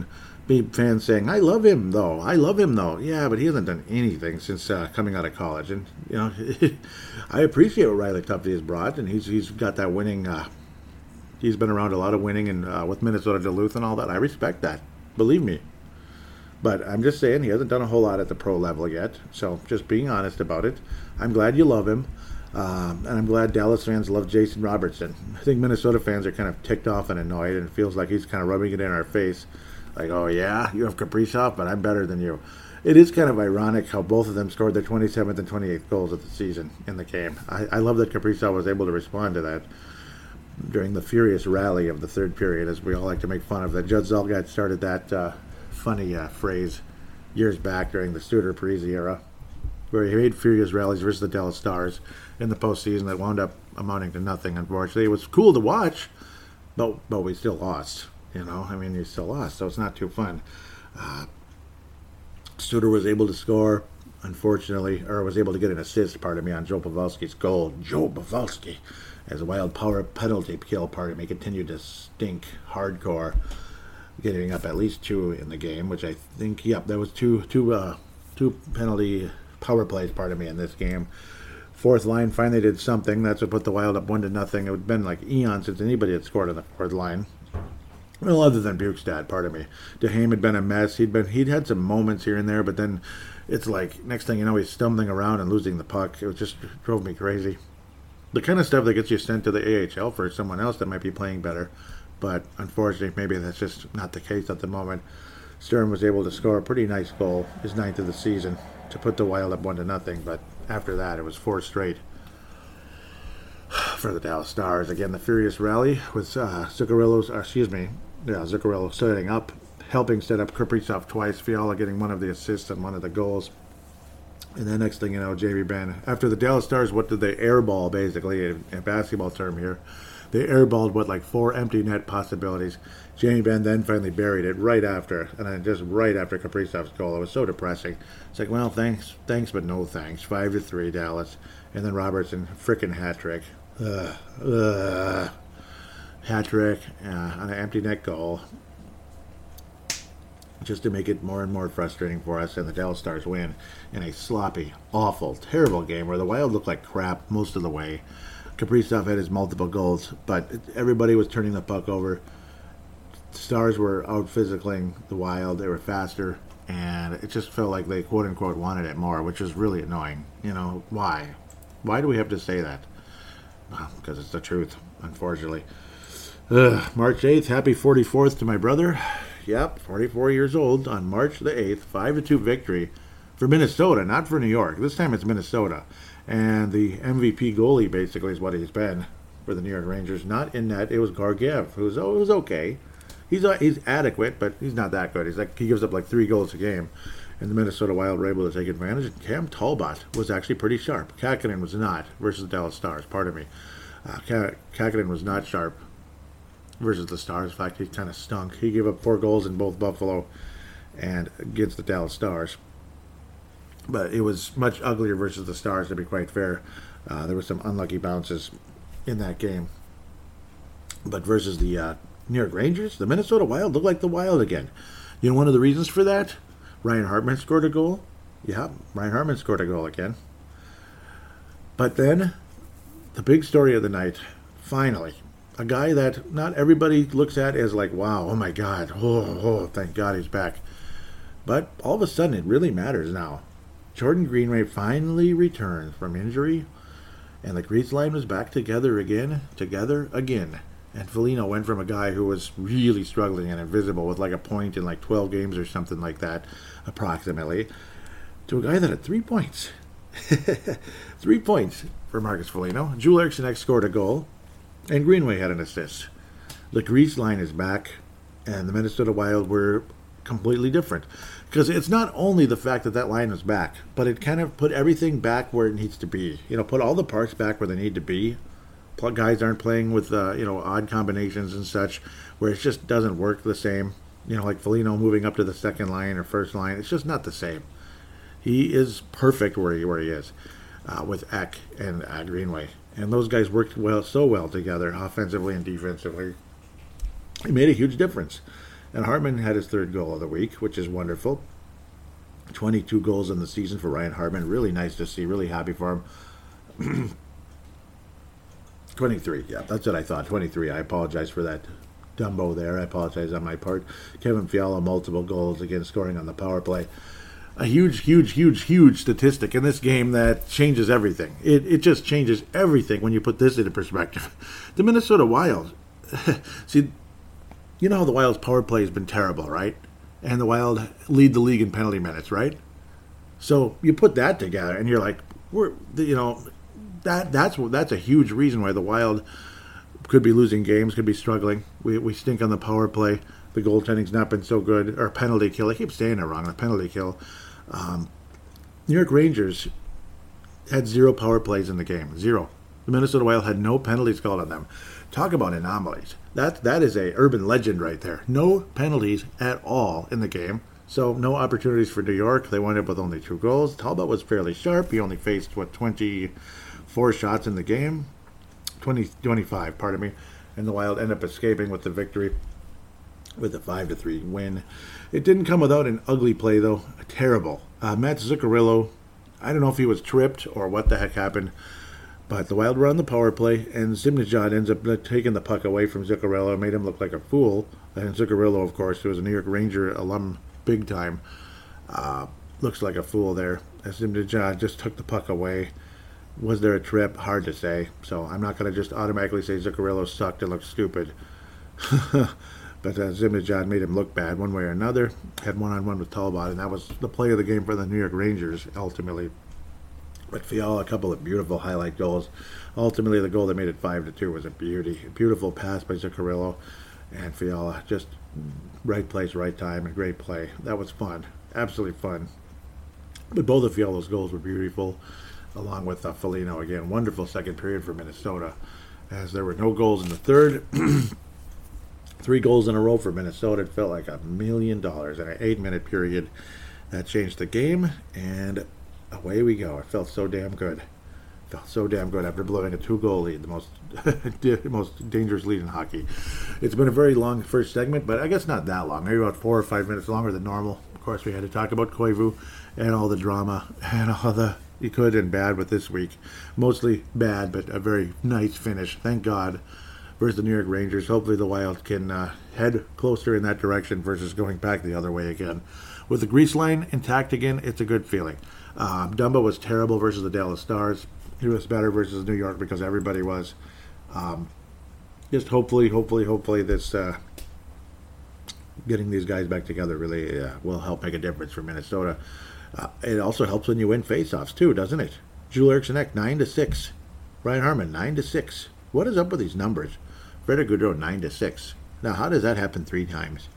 be fans saying, I love him, though. I love him, though. Yeah, but he hasn't done anything since uh, coming out of college. And, you know, I appreciate what Riley Tufte has brought, and he's he's got that winning. Uh, he's been around a lot of winning and uh, with Minnesota Duluth and all that. I respect that. Believe me. But I'm just saying he hasn't done a whole lot at the pro level yet. So just being honest about it. I'm glad you love him. Um, and I'm glad Dallas fans love Jason Robertson. I think Minnesota fans are kind of ticked off and annoyed, and it feels like he's kind of rubbing it in our face. Like, oh, yeah, you have Kaprizov, but I'm better than you. It is kind of ironic how both of them scored their twenty-seventh and twenty-eighth goals of the season in the game. I, I love that Kaprizov was able to respond to that during the furious rally of the third period, as we all like to make fun of. That Judd Zulgad started that uh, funny uh, phrase years back during the Studer Parise era, where he made furious rallies versus the Dallas Stars in the postseason that wound up amounting to nothing, unfortunately. It was cool to watch, but, but we still lost. You know, I mean, you still lost, so it's not too fun. Uh, Studer was able to score, unfortunately, or was able to get an assist, pardon me, on Joe Pavelski's goal. Joe Pavelski, as a wild power penalty kill, pardon me, continued to stink hardcore, getting up at least two in the game, which I think, yep, there was two, two, uh, two penalty power plays, pardon me, in this game. Fourth line finally did something. That's what put the Wild up one to nothing. It would have been like eons since anybody had scored on the fourth line. Well, other than Bukestad, pardon me. DeHame had been a mess. He'd been he'd had some moments here and there, but then it's like next thing you know, he's stumbling around and losing the puck. It just drove me crazy. The kind of stuff that gets you sent to the A H L for someone else that might be playing better, but unfortunately, maybe that's just not the case at the moment. Sturm was able to score a pretty nice goal, his ninth of the season, to put the Wild up one to nothing. But after that, it was four straight for the Dallas Stars. Again, the furious rally with uh, Zuccarello's, uh, excuse me, yeah, Zuccarello setting up, helping set up Kaprizov twice, Fiala getting one of the assists and one of the goals. And then next thing you know, Jamie Benn, after the Dallas Stars, what did they airball, basically, in a basketball term here? They airballed, what, like four empty net possibilities. Jamie Benn then finally buried it right after, and then just right after Kaprizov's goal. It was so depressing. It's like, well, thanks, thanks, but no thanks. Five to three, Dallas. And then Robertson, frickin' hat trick. Ugh, ugh. Hat trick uh, on an empty net goal, just to make it more and more frustrating for us, and the Dallas Stars win in a sloppy, awful, terrible game where the Wild looked like crap most of the way. Kaprizov had his multiple goals, but everybody was turning the puck over. Stars were out physicaling the Wild. They were faster, and it just felt like they quote-unquote wanted it more, which is really annoying. You know, why? Why do we have to say that? Well, because it's the truth, unfortunately. Ugh, March eighth, happy forty-fourth to my brother. Yep, forty-four years old on March the eighth, five to two victory for Minnesota, not for New York. This time it's Minnesota. And the M V P goalie basically is what he's been for the New York Rangers. Not in net, it was Georgiev, who was, oh, it was okay. He's uh, he's adequate, but he's not that good. He's like He gives up like three goals a game. And the Minnesota Wild were able to take advantage. And Cam Talbot was actually pretty sharp. Kakinen was not versus the Dallas Stars, pardon me. Uh, Kakinen was not sharp versus the Stars. In fact, he kind of stunk. He gave up four goals in both Buffalo and against the Dallas Stars. But it was much uglier versus the Stars, to be quite fair. Uh, there were some unlucky bounces in that game. But versus the uh, New York Rangers, the Minnesota Wild looked like the Wild again. You know one of the reasons for that? Ryan Hartman scored a goal. Yeah, Ryan Hartman scored a goal again. But then, the big story of the night, finally, a guy that not everybody looks at as like, wow, oh my God, oh, oh, thank God he's back. But all of a sudden, it really matters now. Jordan Greenway finally returned from injury, and the Grease line was back together again, together again. And Foligno went from a guy who was really struggling and invisible with like a point in like twelve games or something like that, approximately, to a guy that had three points. three points for Marcus Foligno. Joel Eriksson scored a goal, and Greenway had an assist. The Grease line is back, and the Minnesota Wild were completely different. Because it's not only the fact that that line is back, but it kind of put everything back where it needs to be. You know, put all the parts back where they need to be. Guys aren't playing with, uh, you know, odd combinations and such, where it just doesn't work the same. You know, like Foligno moving up to the second line or first line. It's just not the same. He is perfect where he, where he is uh, with Eck and uh, Greenway. And those guys worked well, so well together, offensively and defensively. It made a huge difference. And Hartman had his third goal of the week, which is wonderful. twenty-two goals in the season for Ryan Hartman. Really nice to see. Really happy for him. twenty-three, yeah, that's what I thought. twenty-three. I apologize for that Dumbo there. I apologize on my part. Kevin Fiala, multiple goals, again, scoring on the power play. A huge, huge, huge, huge statistic in this game that changes everything. It it just changes everything when you put this into perspective. The Minnesota Wild. See, you know how the Wild's power play has been terrible, right? And the Wild lead the league in penalty minutes, right? So you put that together, and you're like, we're, you know, that that's that's a huge reason why the Wild could be losing games, could be struggling. We we stink on the power play. The goaltending's not been so good. Or penalty kill. I keep saying it wrong. The penalty kill. Um, New York Rangers had zero power plays in the game. Zero. The Minnesota Wild had no penalties called on them. Talk about anomalies. That that is a urban legend right there. No penalties at all in the game. So no opportunities for New York. They wound up with only two goals. Talbot was fairly sharp. He only faced, what, twenty-four shots in the game? twenty, twenty-five, pardon me. And the Wild end up escaping with the victory with a five to three win. It didn't come without an ugly play, though. Terrible. Uh, Matt Zuccarello, I don't know if he was tripped or what the heck happened, but the Wild were on the power play, and Zibanejad ends up taking the puck away from Zuccarello, made him look like a fool. And Zuccarello, of course, who was a New York Ranger alum big time, uh, looks like a fool there. As Zibanejad just took the puck away. Was there a trip? Hard to say. So I'm not going to just automatically say Zuccarello sucked and looked stupid. But uh, Zibanejad made him look bad one way or another. Had one-on-one with Talbot, and that was the play of the game for the New York Rangers, ultimately. But Fiala, a couple of beautiful highlight goals. Ultimately, the goal that made it five to two was a beauty. A beautiful pass by Zuccarello. And Fiala, just right place, right time, and great play. That was fun. Absolutely fun. But both of Fiala's goals were beautiful, along with uh, Foligno. Again, wonderful second period for Minnesota, as there were no goals in the third. Three goals in a row for Minnesota. It felt like a million dollars in an eight-minute period. That changed the game, and away we go. It felt so damn good. It felt so damn good after blowing a two-goal lead, the most most dangerous lead in hockey. It's been a very long first segment, but I guess not that long. Maybe about four or five minutes longer than normal. Of course, we had to talk about Koivu and all the drama and all the good and bad with this week. Mostly bad, but a very nice finish. Thank God. Versus the New York Rangers. Hopefully the Wild can uh, head closer in that direction versus going back the other way again. With the grease line intact again, it's a good feeling. Um, Dumba was terrible versus the Dallas Stars. He was better versus New York because everybody was. Um, just hopefully, hopefully, hopefully this uh, getting these guys back together really uh, will help make a difference for Minnesota. Uh, it also helps when you win faceoffs too, doesn't it? Joel Eriksson Ek, nine to six. Ryan Hartman, nine to six. What is up with these numbers? Frederick Gaudreau, nine to six. Now, how does that happen three times?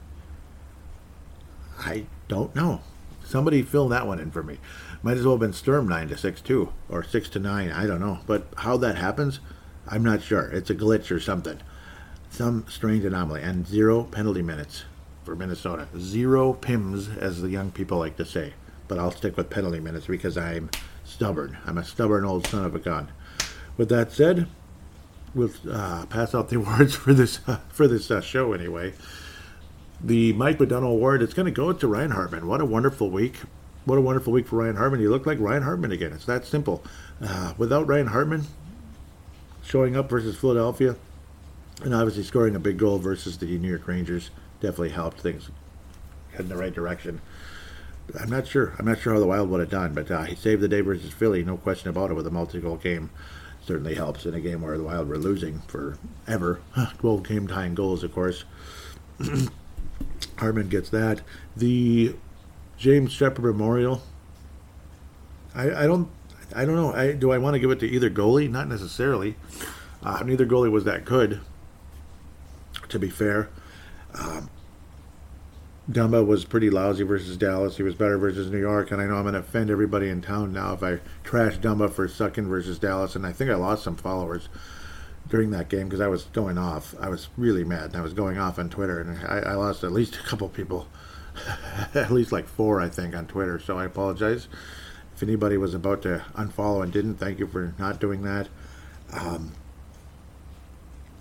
I don't know. Somebody fill that one in for me. Might as well have been Sturm nine to six too, or six to nine. I don't know. But how that happens, I'm not sure. It's a glitch or something. Some strange anomaly. And zero penalty minutes for Minnesota. Zero P I Ms, as the young people like to say. But I'll stick with penalty minutes because I'm stubborn. I'm a stubborn old son of a gun. With that said, we'll uh, pass out the awards for this uh, for this uh, show anyway. The Mike McDonough Award, it's going to go to Ryan Hartman. What a wonderful week. What a wonderful week for Ryan Hartman. You look like Ryan Hartman again. It's that simple. Uh, without Ryan Hartman showing up versus Philadelphia, and obviously scoring a big goal versus the New York Rangers, definitely helped things head in the right direction. I'm not sure. I'm not sure how the Wild would have done, but uh, he saved the day versus Philly, no question about it, with a multi-goal game. Certainly helps in a game where the Wild were losing forever. twelve game-tying goals, of course. Hartman gets that. The James Shepard Memorial, I, I don't I don't know. I, do I want to give it to either goalie? Not necessarily. Uh, neither goalie was that good, to be fair. Um, Dumba was pretty lousy versus Dallas. He was better versus New York, and I know I'm going to offend everybody in town now if I trash Dumba for sucking versus Dallas, and I think I lost some followers during that game because I was going off. I was really mad, and I was going off on Twitter, and I, I lost at least a couple people, at least like four, I think, on Twitter, so I apologize. If anybody was about to unfollow and didn't, thank you for not doing that. Um,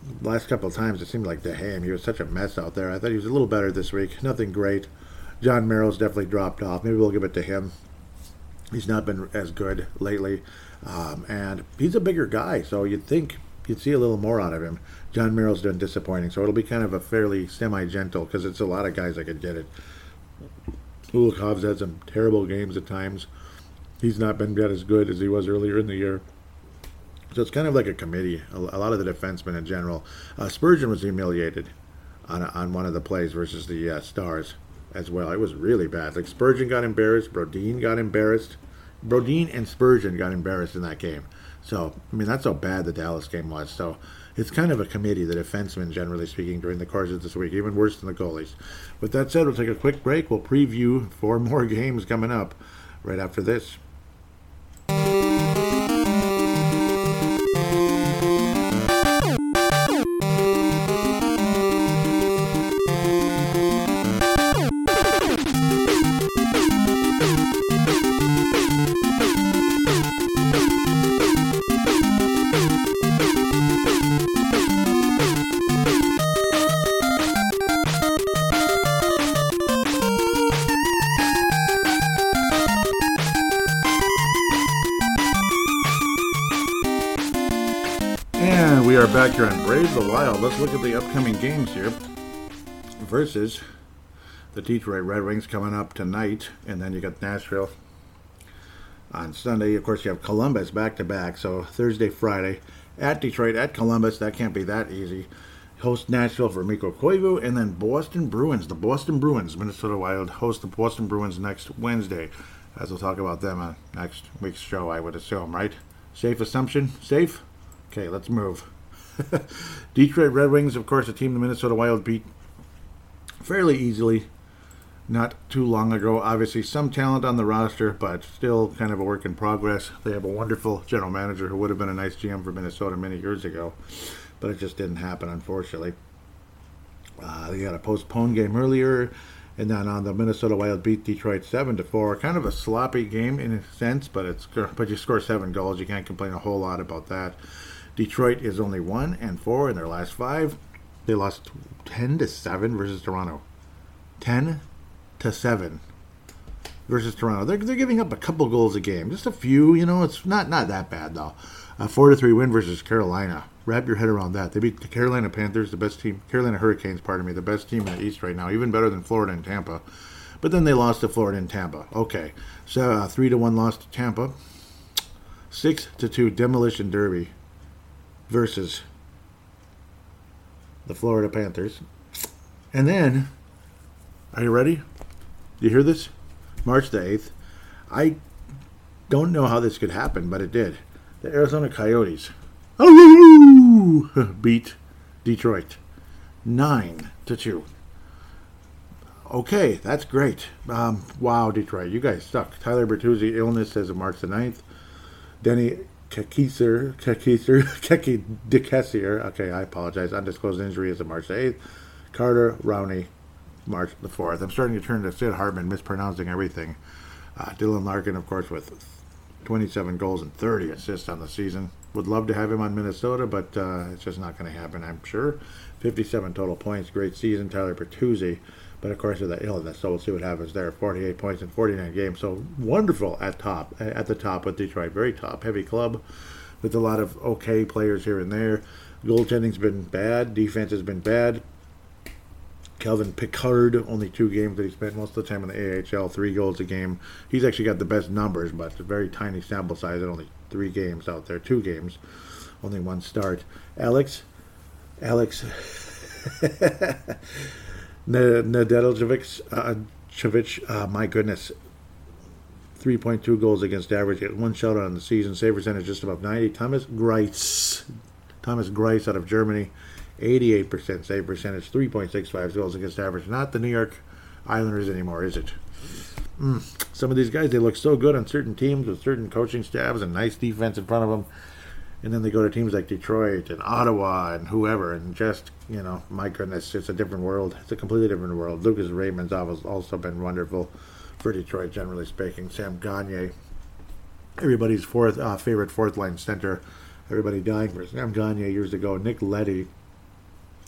last couple of times it seemed like DeHame, he was such a mess out there. I thought he was a little better this week. Nothing great. John Merrill's definitely dropped off. Maybe we'll give it to him. He's not been as good lately. Um, and he's a bigger guy, so you'd think you'd see a little more out of him. John Merrill's done disappointing, so it'll be kind of a fairly semi-gentle, because it's a lot of guys that could get it. Kulikov's had some terrible games at times. He's not been yet as good as he was earlier in the year. So it's kind of like a committee, a, a lot of the defensemen in general. Uh, Spurgeon was humiliated on on one of the plays versus the uh, Stars as well. It was really bad. Like, Spurgeon got embarrassed, Brodin got embarrassed. Brodin and Spurgeon got embarrassed in that game. So, I mean, that's how bad the Dallas game was. So, it's kind of a committee, the defensemen, generally speaking, during the course of this week, even worse than the goalies. With that said, we'll take a quick break. We'll preview four more games coming up right after this. Back here on Brave the Wild. Let's look at the upcoming games here versus the Detroit Red Wings coming up tonight, and then you got Nashville on Sunday. Of course, you have Columbus back-to-back, so Thursday, Friday at Detroit, at Columbus. That can't be that easy. Host Nashville for Mikko Koivu, and then Boston Bruins. The Boston Bruins, Minnesota Wild, host the Boston Bruins next Wednesday, as we'll talk about them on next week's show, I would assume, right? Safe assumption? Safe? Okay, let's move. Detroit Red Wings, of course, a team the Minnesota Wild beat fairly easily not too long ago. Obviously, some talent on the roster, but still kind of a work in progress. They have a wonderful general manager who would have been a nice G M for Minnesota many years ago, but it just didn't happen, unfortunately. Uh, they got a postponed game earlier, and then on the Minnesota Wild beat Detroit seven to four. Kind of a sloppy game in a sense, but it's but you score seven goals. You can't complain a whole lot about that. Detroit is only one and four in their last five. They lost ten to seven versus Toronto. Ten to seven versus Toronto. They're they're giving up a couple goals a game, just a few. You know, it's not not that bad though. A four to three win versus Carolina. Wrap your head around that. They beat the Carolina Panthers, the best team. Carolina Hurricanes, pardon me, the best team in the East right now, even better than Florida and Tampa. But then they lost to Florida and Tampa. Okay, so uh, three to one loss to Tampa. Six to two demolition derby versus the Florida Panthers. And then, are you ready? You hear this? March the eighth. I don't know how this could happen, but it did. The Arizona Coyotes beat Detroit nine to two. Okay, that's great. Um, wow, Detroit, you guys suck. Tyler Bertuzzi, illness as of March the ninth. Denny Kekisser, Kekisser, Keki DeKessier, okay, I apologize, undisclosed injury is of March the eighth. Carter Rowney, March the fourth. I'm starting to turn to Sid Hartman, mispronouncing everything. Uh, Dylan Larkin, of course, with twenty-seven goals and thirty assists on the season. Would love to have him on Minnesota, but uh, it's just not going to happen, I'm sure. fifty-seven total points, great season, Tyler Bertuzzi. But of course, with the illness, so we'll see what happens there. forty-eight points in forty-nine games, so wonderful at top, at the top with Detroit. Very top, heavy club with a lot of okay players here and there. Goaltending's been bad, defense has been bad. Kelvin Pickard, only two games that he spent most of the time in the A H L, three goals a game. He's actually got the best numbers, but it's a very tiny sample size and only three games out there, two games, only one start. Alex, Alex. Nedeljkovic, uh, uh, my goodness, three point two goals against average, one shutout on the season, save percentage just above ninety. Thomas Greiss, Thomas Greiss out of Germany, eighty-eight percent save percentage, three point six five goals against average. Not the New York Islanders anymore, is it? Mm. Some of these guys, they look so good on certain teams with certain coaching staffs and nice defense in front of them. And then they go to teams like Detroit and Ottawa and whoever, and just, you know, my goodness, it's a different world. It's a completely different world. Lucas Raymond's also been wonderful for Detroit, generally speaking. Sam Gagner, everybody's fourth uh, favorite fourth-line center. Everybody dying for Sam Gagner years ago. Nick Leddy,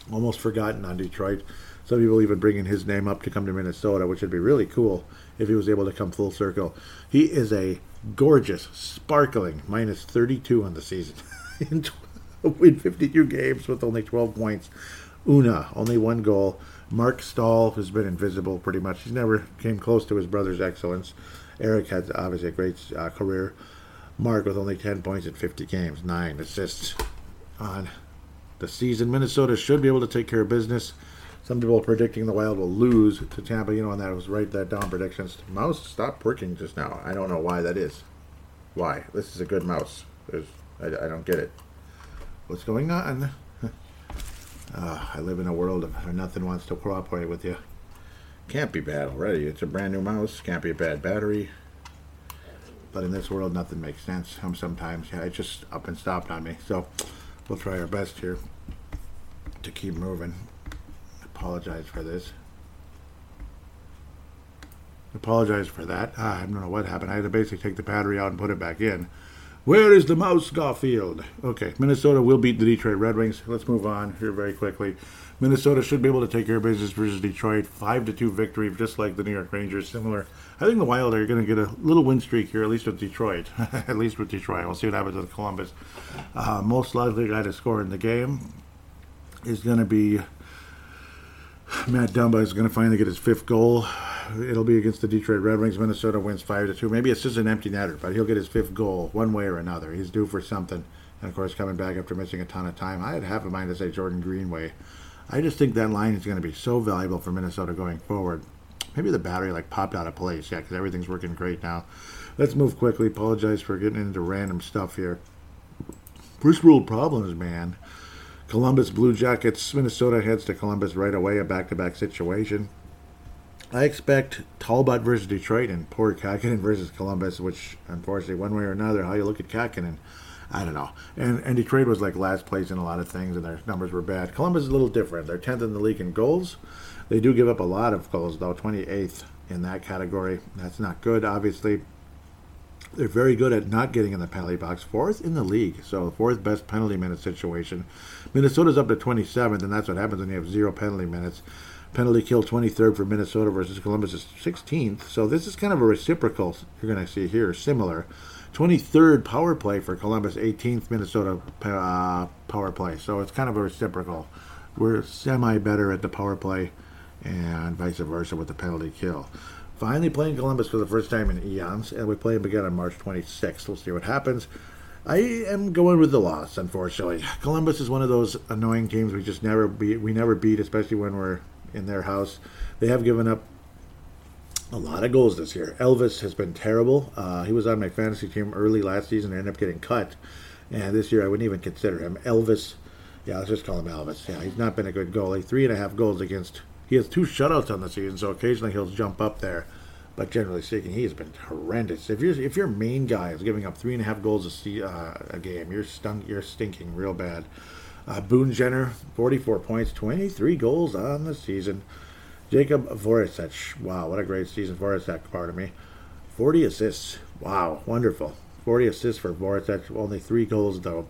Almost forgotten on Detroit. Some people even bringing his name up to come to Minnesota, which would be really cool if he was able to come full circle. He is a gorgeous, sparkling minus thirty-two on the season. in, in fifty-two games with only twelve points. Una, only one goal. Mark Stahl has been invisible pretty much. He's never came close to his brother's excellence. Eric had obviously a great uh, career. Mark with only ten points in fifty games. Nine assists on the season. Minnesota should be able to take care of business. Some people are predicting the Wild will lose to Tampa. You know, and that was right that down predictions. Mouse stopped working just now. I don't know why that is. Why? This is a good mouse. There's, I, I don't get it. What's going on? uh, I live in a world of where nothing wants to cooperate with you. Can't be bad already. It's a brand new mouse. Can't be a bad battery. But in this world, nothing makes sense. Um, sometimes, yeah, it just up and stopped on me. So we'll try our best here to keep moving. Apologize for this. Apologize for that. Ah, I don't know what happened. I had to basically take the battery out and put it back in. Where is the mouse, Garfield? Okay, Minnesota will beat the Detroit Red Wings. Let's move on here very quickly. Minnesota should be able to take care of business versus Detroit. five to two victory, just like the New York Rangers. Similar. I think the Wild are going to get a little win streak here, at least with Detroit. At least with Detroit. We'll see what happens with Columbus. Uh, most likely guy to score in the game is going to be Matt Dumba. Is going to finally get his fifth goal. It'll be against the Detroit Red Wings. Minnesota wins five to two. Maybe it's just an empty netter, but he'll get his fifth goal one way or another. He's due for something. And, of course, coming back after missing a ton of time. I had half a mind to say Jordan Greenway. I just think that line is going to be so valuable for Minnesota going forward. Maybe the battery, like, popped out of place. Yeah, because everything's working great now. Let's move quickly. Apologize for getting into random stuff here. First world problems, man. Columbus Blue Jackets. Minnesota heads to Columbus right away. A back-to-back situation. I expect Talbot versus Detroit and poor Kakinen versus Columbus, which, unfortunately, one way or another, how you look at Kakinen, I don't know. And and Detroit was like last place in a lot of things, and their numbers were bad. Columbus is a little different. They're tenth in the league in goals. They do give up a lot of goals, though, twenty-eighth in that category. That's not good, obviously. They're very good at not getting in the penalty box. Fourth in the league, so fourth best penalty minute situation. Minnesota's up to twenty-seventh, and that's what happens when you have zero penalty minutes. Penalty kill twenty-third for Minnesota versus Columbus is sixteenth. So this is kind of a reciprocal you're going to see here, similar. twenty-third power play for Columbus, eighteenth Minnesota uh, power play. So it's kind of a reciprocal. We're semi-better at the power play and vice versa with the penalty kill. Finally playing Columbus for the first time in eons, and we play them again on March twenty-sixth. We'll see what happens. I am going with the loss, unfortunately. Columbus is one of those annoying teams we just never beat. We never beat, especially when we're in their house. They have given up a lot of goals this year. Elvis has been terrible. Uh, he was on my fantasy team early last season and ended up getting cut. And this year I wouldn't even consider him. Elvis, yeah, let's just call him Elvis. Yeah, he's not been a good goalie. Three and a half goals against. He has two shutouts on the season, so occasionally he'll jump up there. But generally speaking, he has been horrendous. If, you're, if your main guy is giving up three and a half goals a, se- uh, a game, you're stunk, you're stinking real bad. Uh, Boone Jenner, forty-four points, twenty-three goals on the season. Jacob Voracek, wow, what a great season Voracek, pardon me. forty assists, wow, wonderful. forty assists for Voracek, only three goals though.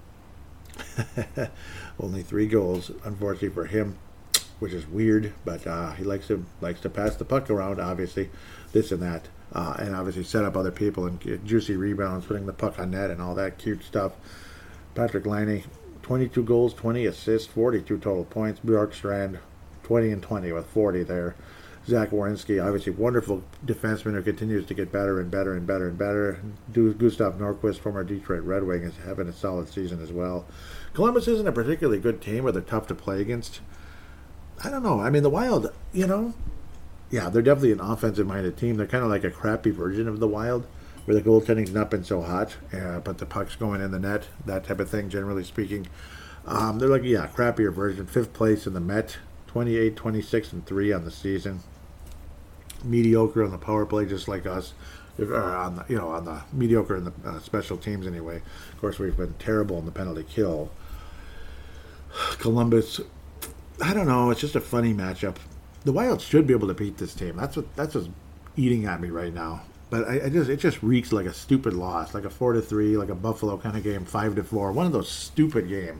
Only three goals, unfortunately for him, which is weird, but uh, he likes to likes to pass the puck around, obviously, this and that, uh, and obviously set up other people and get juicy rebounds, putting the puck on net and all that cute stuff. Patrick Laine, twenty-two goals, twenty assists, forty-two total points. Bjorkstrand, twenty and twenty with forty there. Zach Werenski, obviously wonderful defenseman who continues to get better and better and better and better. Gustav Norquist, former Detroit Red Wing, is having a solid season as well. Columbus isn't a particularly good team, but they're tough to play against. I don't know. I mean, the Wild, you know, yeah, they're definitely an offensive-minded team. They're kind of like a crappy version of the Wild, where the goaltending's not been so hot, uh, but the puck's going in the net, that type of thing, generally speaking. Um, they're like, yeah, crappier version. Fifth place in the Met, twenty-eight, twenty-six, and three on the season. Mediocre on the power play, just like us. Or on the, you know, on the mediocre in the uh, special teams anyway. Of course, we've been terrible in the penalty kill. Columbus, I don't know. It's just a funny matchup. The Wild should be able to beat this team. That's what that's what's eating at me right now. But I, I just it just reeks like a stupid loss, like a four to three, like a Buffalo kind of game, five to four. One of those stupid games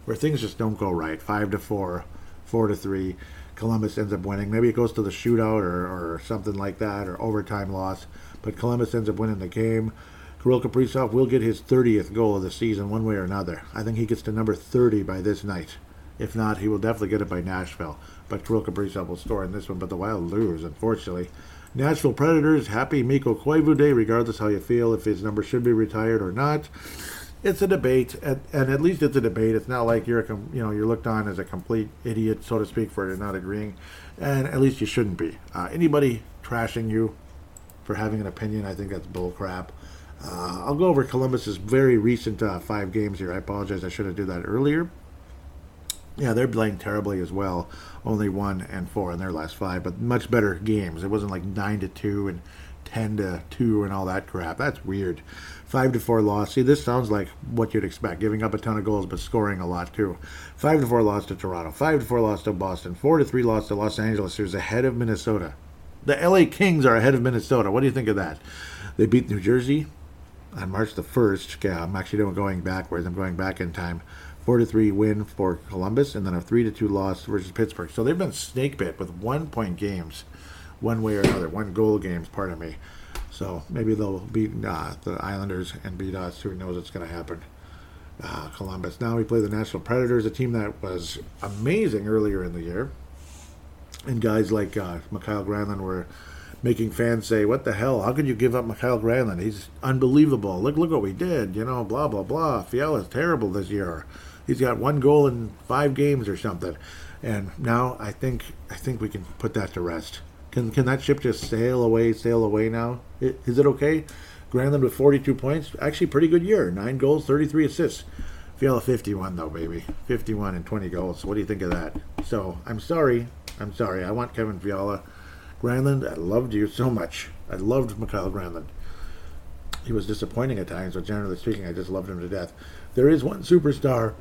where things just don't go right. Five to four, four to three. Columbus ends up winning. Maybe it goes to the shootout or, or something like that, or overtime loss. But Columbus ends up winning the game. Kirill Kaprizov will get his thirtieth goal of the season one way or another. I think he gets to number thirty by this night. If not, he will definitely get it by Nashville. But Kirill Kaprizov will score in this one. But the Wild lose, unfortunately. Nashville Predators, happy Mikko Koivu Day, regardless how you feel, if his number should be retired or not. It's a debate, and, and at least it's a debate. It's not like you're a, you know you're looked on as a complete idiot, so to speak, for not agreeing, and at least you shouldn't be. Uh, anybody trashing you for having an opinion, I think that's bull crap. Uh, I'll go over Columbus's very recent uh, five games here. I apologize, I should have done that earlier. Yeah, they're playing terribly as well. Only one and four in their last five, but much better games. It wasn't like nine to two and ten to two and all that crap. That's weird. Five to four loss. See, this sounds like what you'd expect, giving up a ton of goals but scoring a lot too. Five to four loss to Toronto. Five to four loss to Boston. Four to three loss to Los Angeles, who's ahead of Minnesota. The L A Kings are ahead of Minnesota. What do you think of that? They beat New Jersey on March the first. Yeah, I'm actually doing going backwards. I'm going back in time. Four to three win for Columbus, and then a three to two loss versus Pittsburgh. So they've been snake bit with one point games, one way or another, one goal games. Pardon me. So maybe they'll beat uh, the Islanders and beat us. Who knows what's going to happen? Uh, Columbus. Now we play the Nashville Predators, a team that was amazing earlier in the year, and guys like uh, Mikael Granlund were making fans say, "What the hell? How could you give up Mikael Granlund? He's unbelievable. Look, look what we did. You know, blah blah blah. Fiala's terrible this year. He's got one goal in five games or something." And now I think I think we can put that to rest. Can can that ship just sail away, sail away now? Is it okay? Granlund with forty-two points, actually pretty good year. Nine goals, thirty-three assists. Fiala fifty-one though, baby. fifty-one and twenty goals. What do you think of that? So I'm sorry. I'm sorry. I want Kevin Fiala. Granlund, I loved you so much. I loved Mikael Granlund. He was disappointing at times, but generally speaking, I just loved him to death. There is one superstar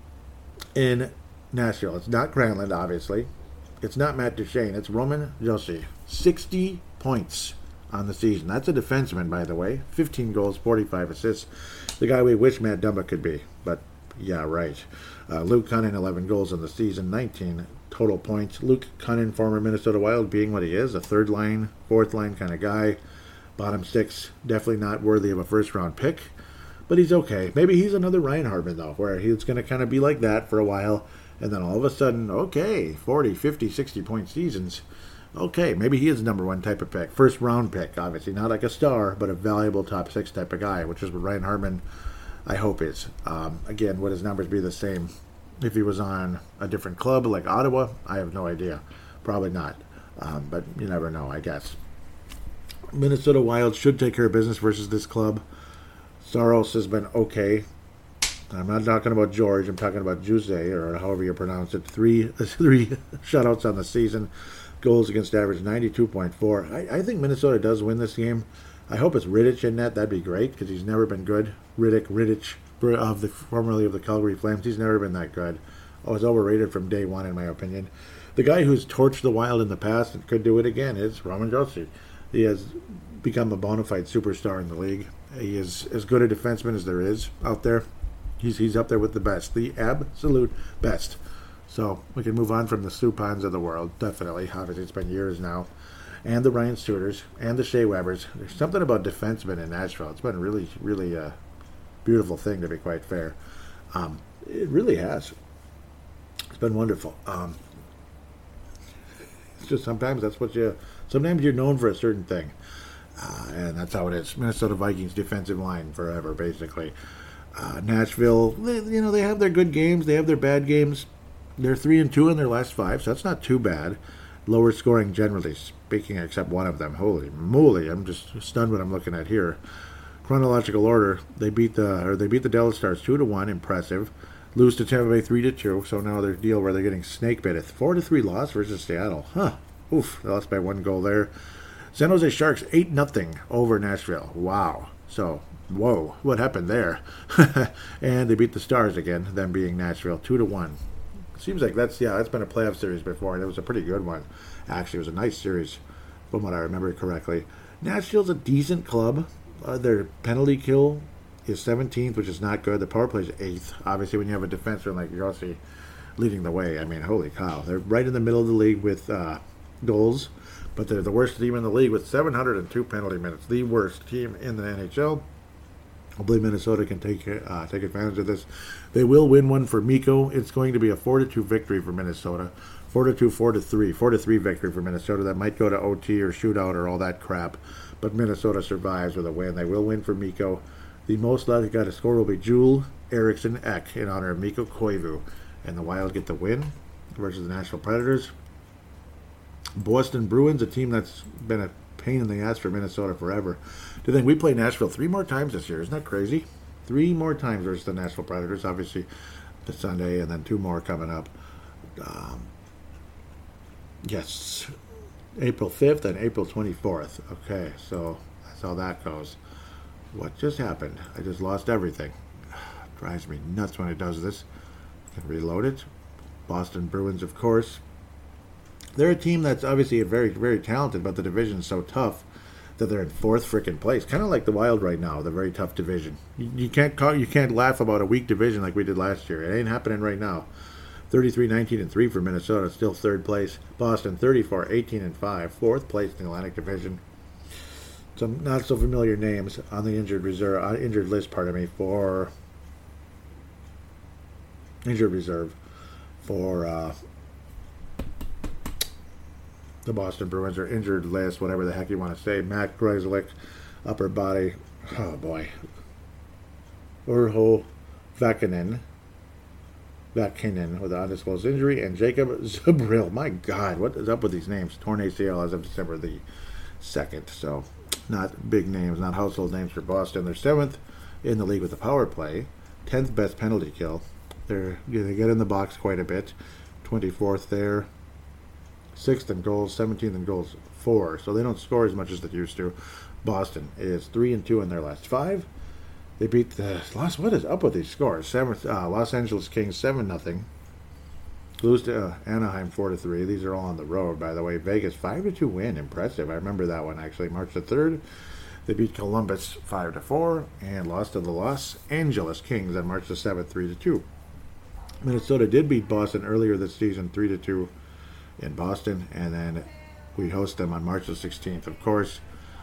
in Nashville. It's not Granlund, obviously. It's not Matt Duchene. It's Roman Josi. sixty points on the season. That's a defenseman, by the way. fifteen goals, forty-five assists. The guy we wish Matt Dumba could be. But, yeah, right. Uh, Luke Cunnin, eleven goals on the season, nineteen total points. Luke Cunnin, former Minnesota Wild, being what he is, a third line, fourth line kind of guy. Bottom six, definitely not worthy of a first round pick. But he's okay. Maybe he's another Ryan Hartman, though, where he's going to kind of be like that for a while. And then all of a sudden, okay, forty, fifty, sixty point seasons. Okay, maybe he is the number one type of pick. First round pick, obviously. Not like a star, but a valuable top six type of guy, which is what Ryan Hartman, I hope, is. Um, again, would his numbers be the same if he was on a different club like Ottawa? I have no idea. Probably not. Um, but you never know, I guess. Minnesota Wild should take care of business versus this club. Saros has been okay. I'm not talking about George. I'm talking about Jose, or however you pronounce it. Three three shutouts on the season. Goals against average ninety-two point four. I, I think Minnesota does win this game. I hope it's Rittich in net. That'd be great, because he's never been good. Riddick, Rittich, of the formerly of the Calgary Flames. He's never been that good. I was overrated from day one, in my opinion. The guy who's torched the Wild in the past and could do it again is Roman Josi. He has become a bona fide superstar in the league. He is as good a defenseman as there is out there. He's he's up there with the best, the absolute best. So we can move on from the Supans of the world, definitely. Obviously, it's been years now. And the Ryan Stewarders and the Shea Webbers. There's something about defensemen in Nashville. It's been really, really a beautiful thing, to be quite fair. Um, it really has. It's been wonderful. Um, it's just sometimes that's what you. Sometimes you're known for a certain thing, uh, and that's how it is. Minnesota Vikings defensive line forever, basically. Uh, Nashville, they, you know, they have their good games. They have their bad games. They're three and two in their last five, so that's not too bad. Lower scoring, generally speaking, except one of them. Holy moly! I'm just stunned what I'm looking at here. Chronological order: they beat the or they beat the Dallas Stars two to one. Impressive. Lose to Tampa Bay three to two. So now their deal where they're getting snake bit. Four to three loss versus Seattle. Huh. Oof. They lost by one goal there. San Jose Sharks eight nothing over Nashville. Wow. So. Whoa, what happened there? And they beat the Stars again, them being Nashville, two to one. Seems like that's, yeah, that's been a playoff series before, and it was a pretty good one. Actually, it was a nice series, from what I remember correctly. Nashville's a decent club. Uh, their penalty kill is seventeenth, which is not good. The power play is eighth. Obviously, when you have a defenseman like Yossi leading the way, I mean, holy cow. They're right in the middle of the league with uh, goals, but they're the worst team in the league with seven hundred two penalty minutes. The worst team in the N H L. I believe Minnesota can take uh, take advantage of this. They will win one for Mikko. It's going to be a four to two victory for Minnesota. four to two, four to three. four to three victory for Minnesota. That might go to O T or shootout or all that crap. But Minnesota survives with a win. They will win for Mikko. The most likely guy to score will be Joel Eriksson Ek in honor of Mikko Koivu. And the Wild get the win versus the Nashville Predators. Boston Bruins, a team that's been a pain in the ass for Minnesota forever. Do you think we play Nashville three more times this year? Isn't that crazy? Three more times versus the Nashville Predators. Obviously, the Sunday, and then two more coming up. Um, yes, April fifth and April twenty-fourth. Okay, so that's how that goes. What just happened? I just lost everything. It drives me nuts when it does this. I can reload it. Boston Bruins, of course. They're a team that's obviously very, very talented, but the division's so tough that they're in fourth freaking place. Kind of like the Wild right now, the very tough division. You, you can't call, you can't laugh about a weak division like we did last year. It ain't happening right now. thirty-three, nineteen, and three for Minnesota, still third place. Boston, thirty-four, eighteen, and five, fourth place in the Atlantic Division. Some not so familiar names on the injured reserve, uh, injured list, pardon me, for injured reserve for uh, the Boston Bruins, or injured list, whatever the heck you want to say. Matt Grzelcyk, upper body, oh boy, Urho Vakinen, Vakinen with an undisclosed injury, and Jacob Zubril. My God, what is up with these names? Torn A C L as of December the second. So, not big names, not household names for Boston. They're seventh in the league with the power play, tenth best penalty kill. They're, they get in the box quite a bit. twenty-fourth there. sixth in goals, seventeenth in goals, four. So they don't score as much as they used to. Boston is three and two in their last five. They beat the Los. What is up with these scores? Seventh, uh, Los Angeles Kings seven nothing. Lose to uh, Anaheim four to three. These are all on the road, by the way. Vegas five to two win, impressive. I remember that one actually. March the third, they beat Columbus five to four and lost to the Los Angeles Kings on March the seventh, three to two. Minnesota did beat Boston earlier this season, three to two. In Boston, and then we host them on March the sixteenth. Of course,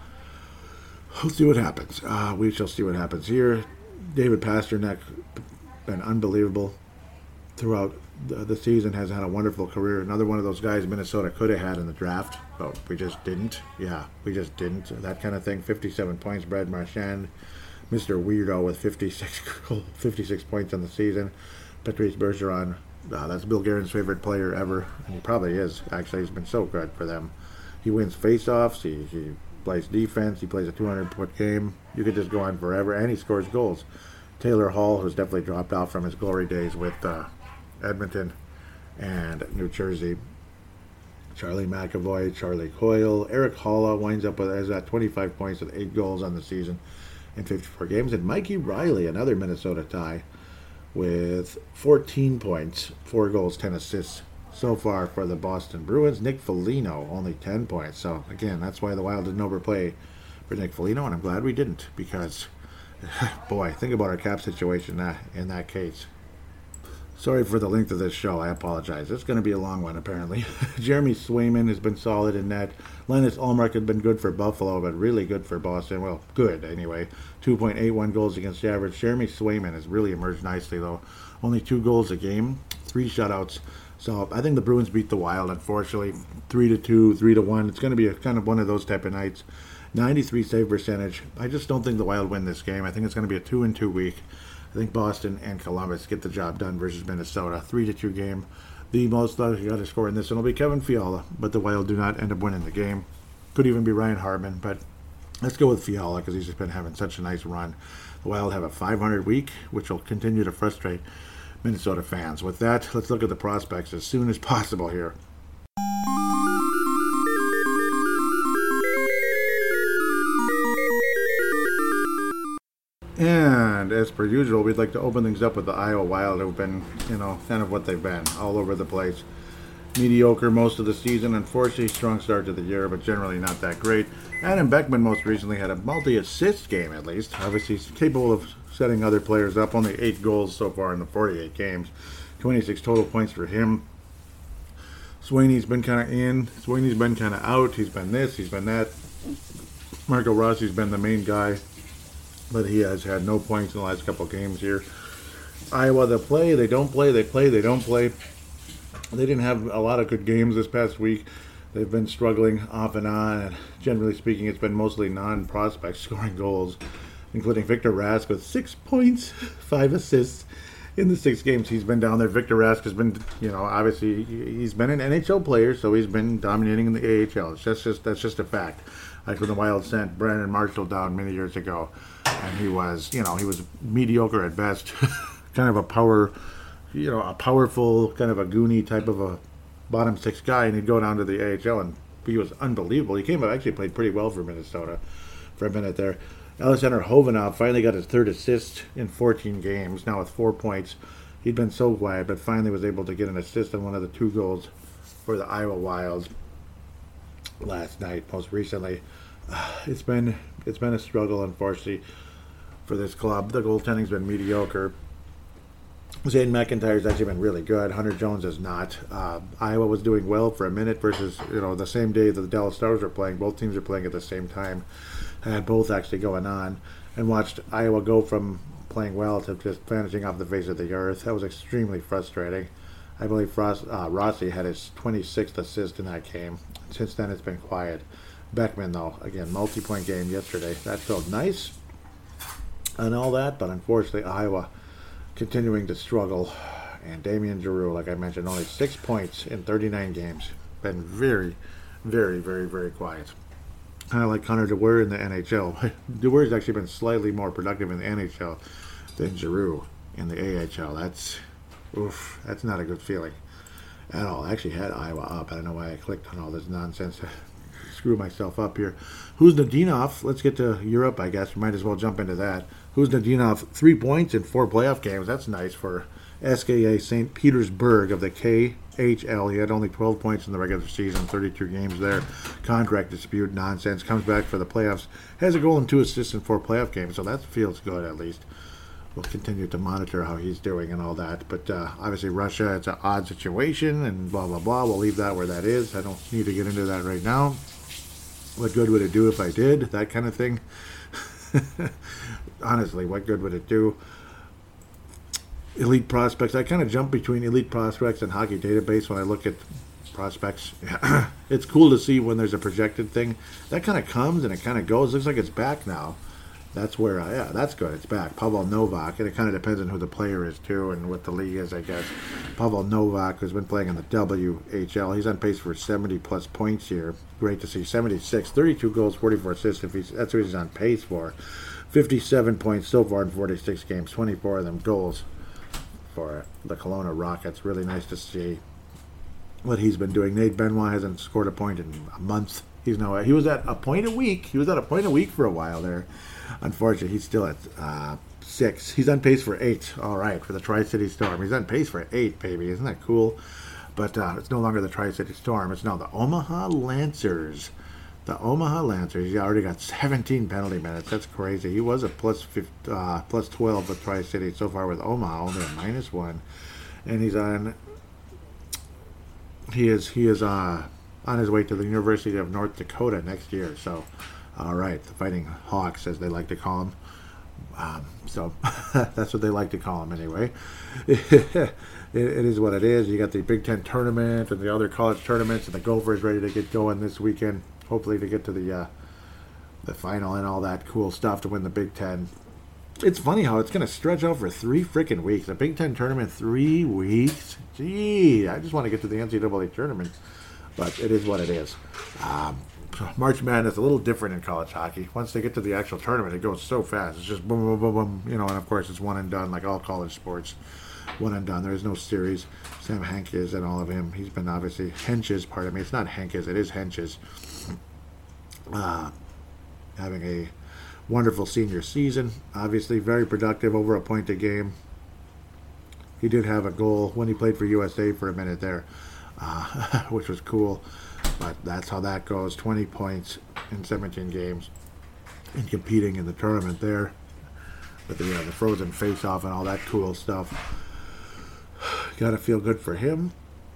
we'll see what happens. Uh, we shall see what happens here. David Pastrnak, been unbelievable throughout the, the season, has had a wonderful career. Another one of those guys Minnesota could have had in the draft, but we just didn't. Yeah, we just didn't. That kind of thing. fifty-seven points. Brad Marchand, Mister Weirdo, with fifty-six, fifty-six points on the season. Patrice Bergeron, uh, that's Bill Guerin's favorite player ever, and he probably is. Actually, he's been so good for them. He wins face-offs. He, he plays defense. He plays a two hundred point game. You could just go on forever, and he scores goals. Taylor Hall, who's definitely dropped out from his glory days with uh, Edmonton and New Jersey. Charlie McAvoy, Charlie Coyle, Eric Halla winds up with as at twenty-five points with eight goals on the season in fifty-four games, and Mikey Riley, another Minnesota tie, with fourteen points, four goals, ten assists so far for the Boston Bruins. Nick Foligno, only ten points. So, again, that's why the Wild didn't overplay for Nick Foligno, and I'm glad we didn't, because, boy, think about our cap situation uh, in that case. Sorry for the length of this show. I apologize. It's going to be a long one, apparently. Jeremy Swayman has been solid in net. Linus Ullmark has been good for Buffalo, but really good for Boston. Well, good, anyway. two point eight one goals against the average. Jeremy Swayman has really emerged nicely, though. Only two goals a game, three shutouts. So I think the Bruins beat the Wild, unfortunately. three to two, three to one. It's going to be a kind of one of those type of nights. ninety-three save percentage. I just don't think the Wild win this game. I think it's going to be a two and two week. I think Boston and Columbus get the job done versus Minnesota. three to two game. The most likely guy to score in this one will be Kevin Fiala, but the Wild do not end up winning the game. Could even be Ryan Hartman, but let's go with Fiala because he's just been having such a nice run. The Wild have a five hundred week, which will continue to frustrate Minnesota fans. With that, let's look at the prospects as soon as possible here. And as per usual, we'd like to open things up with the Iowa Wild, who've been, you know, kind of what they've been, all over the place. mediocre most of the season. Unfortunately, strong start to the year, but generally not that great. Adam Beckman most recently had a multi-assist game, at least. Obviously, he's capable of setting other players up. Only eight goals so far in the forty-eight games. twenty-six total points for him. Sweeney's been kind of in. Sweeney's been kind of out. He's been this. He's been that. Marco Rossi's been the main guy, but he has had no points in the last couple of games here. Iowa, they play, they don't play, they play, they don't play. They didn't have a lot of good games this past week. They've been struggling off and on, and generally speaking, it's been mostly non-prospects scoring goals, including Victor Rask with six points, five assists in the six games he's been down there. Victor Rask has been, you know, obviously he's been an N H L player, so he's been dominating in the A H L. It's just, just that's just a fact. Like when the Wild sent Brandon Marshall down many years ago, and he was, you know, he was mediocre at best, kind of a power, you know, a powerful, kind of a goony type of a bottom six guy, and he'd go down to the A H L, and he was unbelievable. He came up, actually played pretty well for Minnesota for a minute there. Alexander Hovhanov finally got his third assist in fourteen games, now with four points. He'd been so quiet, but finally was able to get an assist on one of the two goals for the Iowa Wild last night, most recently. Uh, it's been it's been a struggle, unfortunately, for this club. The goaltending's been mediocre. Zane McIntyre's actually been really good. Hunter Jones is not. Uh, Iowa was doing well for a minute versus, you know, the same day that the Dallas Stars were playing. Both teams are playing at the same time. Had both actually going on, and watched Iowa go from playing well to just vanishing off the face of the earth. That was extremely frustrating. I believe Frost, uh, Rossi had his twenty-sixth assist in that game. Since then, it's been quiet. Beckman, though, again, multi-point game yesterday. That felt nice and all that, but unfortunately, Iowa continuing to struggle. And Damian Giroux, like I mentioned, only six points in thirty-nine games. Been very, very, very, very quiet. Kind of like Connor DeWeer in the N H L. DeWeer's actually been slightly more productive in the N H L than Giroux in the A H L. That's, oof, that's not a good feeling at all. I actually had Iowa up. I don't know why I clicked on all this nonsense. Screw myself up here. Who's Nadinov? Let's get to Europe, I guess. We might as well jump into that. Who's Nadinov? Three points in four playoff games. That's nice for S K A Saint Petersburg of the K H L. He had only twelve points in the regular season, thirty-two games there. Contract dispute nonsense. Comes back for the playoffs. Has a goal and two assists in four playoff games, so that feels good at least. We'll continue to monitor how he's doing and all that. But uh, obviously Russia, it's an odd situation and blah, blah, blah. We'll leave that where that is. I don't need to get into that right now. What good would it do if I did? That kind of thing. Honestly, what good would it do? Elite prospects. I kind of jump between elite prospects and hockey database when I look at prospects. It's cool to see when there's a projected thing. That kind of comes and it kind of goes. Looks like it's back now. That's where, I, yeah, that's good. It's back. Pavel Novak, and it kind of depends on who the player is, too, and what the league is, I guess. Pavel Novak has been playing in the W H L. He's on pace for seventy-plus points here. Great to see. seventy-six, thirty-two goals, forty-four assists. If he's, that's what he's on pace for. fifty-seven points so far in forty-six games. twenty-four of them goals for the Kelowna Rockets. Really nice to see what he's been doing. Nate Benoit hasn't scored a point in a month. He's no. He was at a point a week. He was at a point a week for a while there. Unfortunately, he's still at uh, six. He's on pace for eight. All right, for the Tri-City Storm. He's on pace for eight, baby. Isn't that cool? But uh, it's no longer the Tri-City Storm. It's now the Omaha Lancers. The Omaha Lancers. He already got seventeen penalty minutes. That's crazy. He was a plus fifteen, uh, plus twelve with Tri-City so far with Omaha, only a minus one. And he's on. He is. He is uh, on his way to the University of North Dakota next year. So. All right, the Fighting Hawks, as they like to call them. Um, so that's what they like to call them anyway. it, it is what it is. You got the Big Ten tournament and the other college tournaments, and the Gophers ready to get going this weekend. Hopefully to get to the uh, the final and all that cool stuff to win the Big Ten. It's funny how it's going to stretch out for three freaking weeks. The Big Ten tournament, three weeks. Gee, I just want to get to the N C double A tournament, but it is what it is. Um, March Madness a little different in college hockey. Once they get to the actual tournament, it goes so fast. It's just boom, boom, boom, boom. You know, and of course it's one and done, like all college sports. One and done. There is no series. Sam Henkes and all of him. He's been obviously Hench's part of me. It's not Henkes. It is Hench's. Uh, having a wonderful senior season. Obviously very productive, over a point a game. He did have a goal when he played for U S A for a minute there. uh, which was cool. But that's how that goes. twenty points in seventeen games and competing in the tournament there with the, uh, the frozen face-off and all that cool stuff. Got to feel good for him.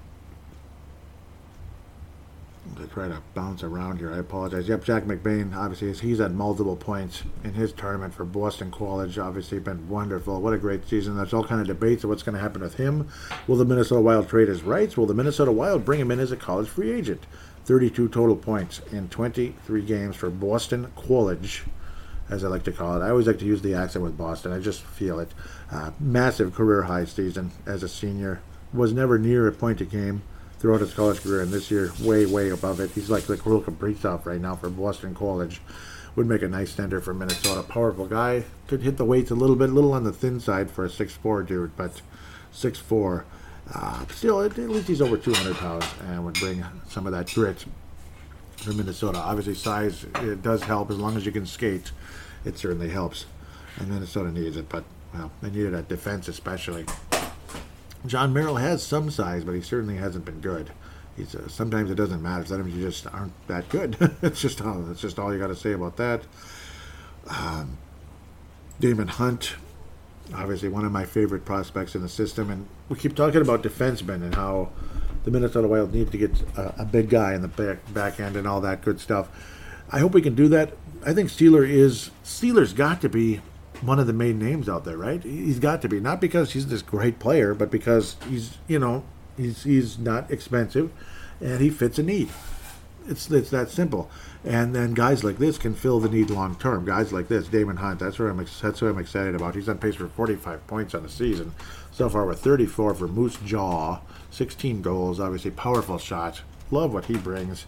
To try to bounce around here, I apologize. Yep, Jack McBain, obviously, he's at multiple points in his tournament for Boston College. Obviously, been wonderful. What a great season. There's all kind of debates of what's going to happen with him. Will the Minnesota Wild trade his rights? Will the Minnesota Wild bring him in as a college free agent? thirty-two total points in twenty-three games for Boston College, as I like to call it. I always like to use the accent with Boston. I just feel it. Uh, massive career high season as a senior. Was never near a point a game throughout his college career, and this year, way, way above it. He's like the Kirill Kaprizov right now for Boston College. Would make a nice center for Minnesota. Powerful guy. Could hit the weights a little bit, a little on the thin side for a six foot four dude, but six foot four. Uh, still, at least he's over two hundred pounds and would bring some of that grit for Minnesota. Obviously, size, it does help. As long as you can skate, it certainly helps. And Minnesota needs it, but, well, they need it at defense especially. John Merrill has some size, but he certainly hasn't been good. He's uh, sometimes it doesn't matter. Sometimes you just aren't that good. it's just all. That's just all you got to say about that. Um, Damon Hunt, obviously one of my favorite prospects in the system, and we keep talking about defensemen and how the Minnesota Wild need to get a, a big guy in the back back end and all that good stuff. I hope we can do that. I think Steeler is Steeler's got to be one of the main names out there, right? He's got to be, not because he's this great player, but because he's, you know, he's he's not expensive, and he fits a need. It's it's that simple. And then guys like this can fill the need long term. Guys like this, Damon Hunt, that's what I'm that's what I'm excited about. He's on pace for forty-five points on the season so far, with thirty-four for Moose Jaw, sixteen goals. Obviously, powerful shot. Love what he brings.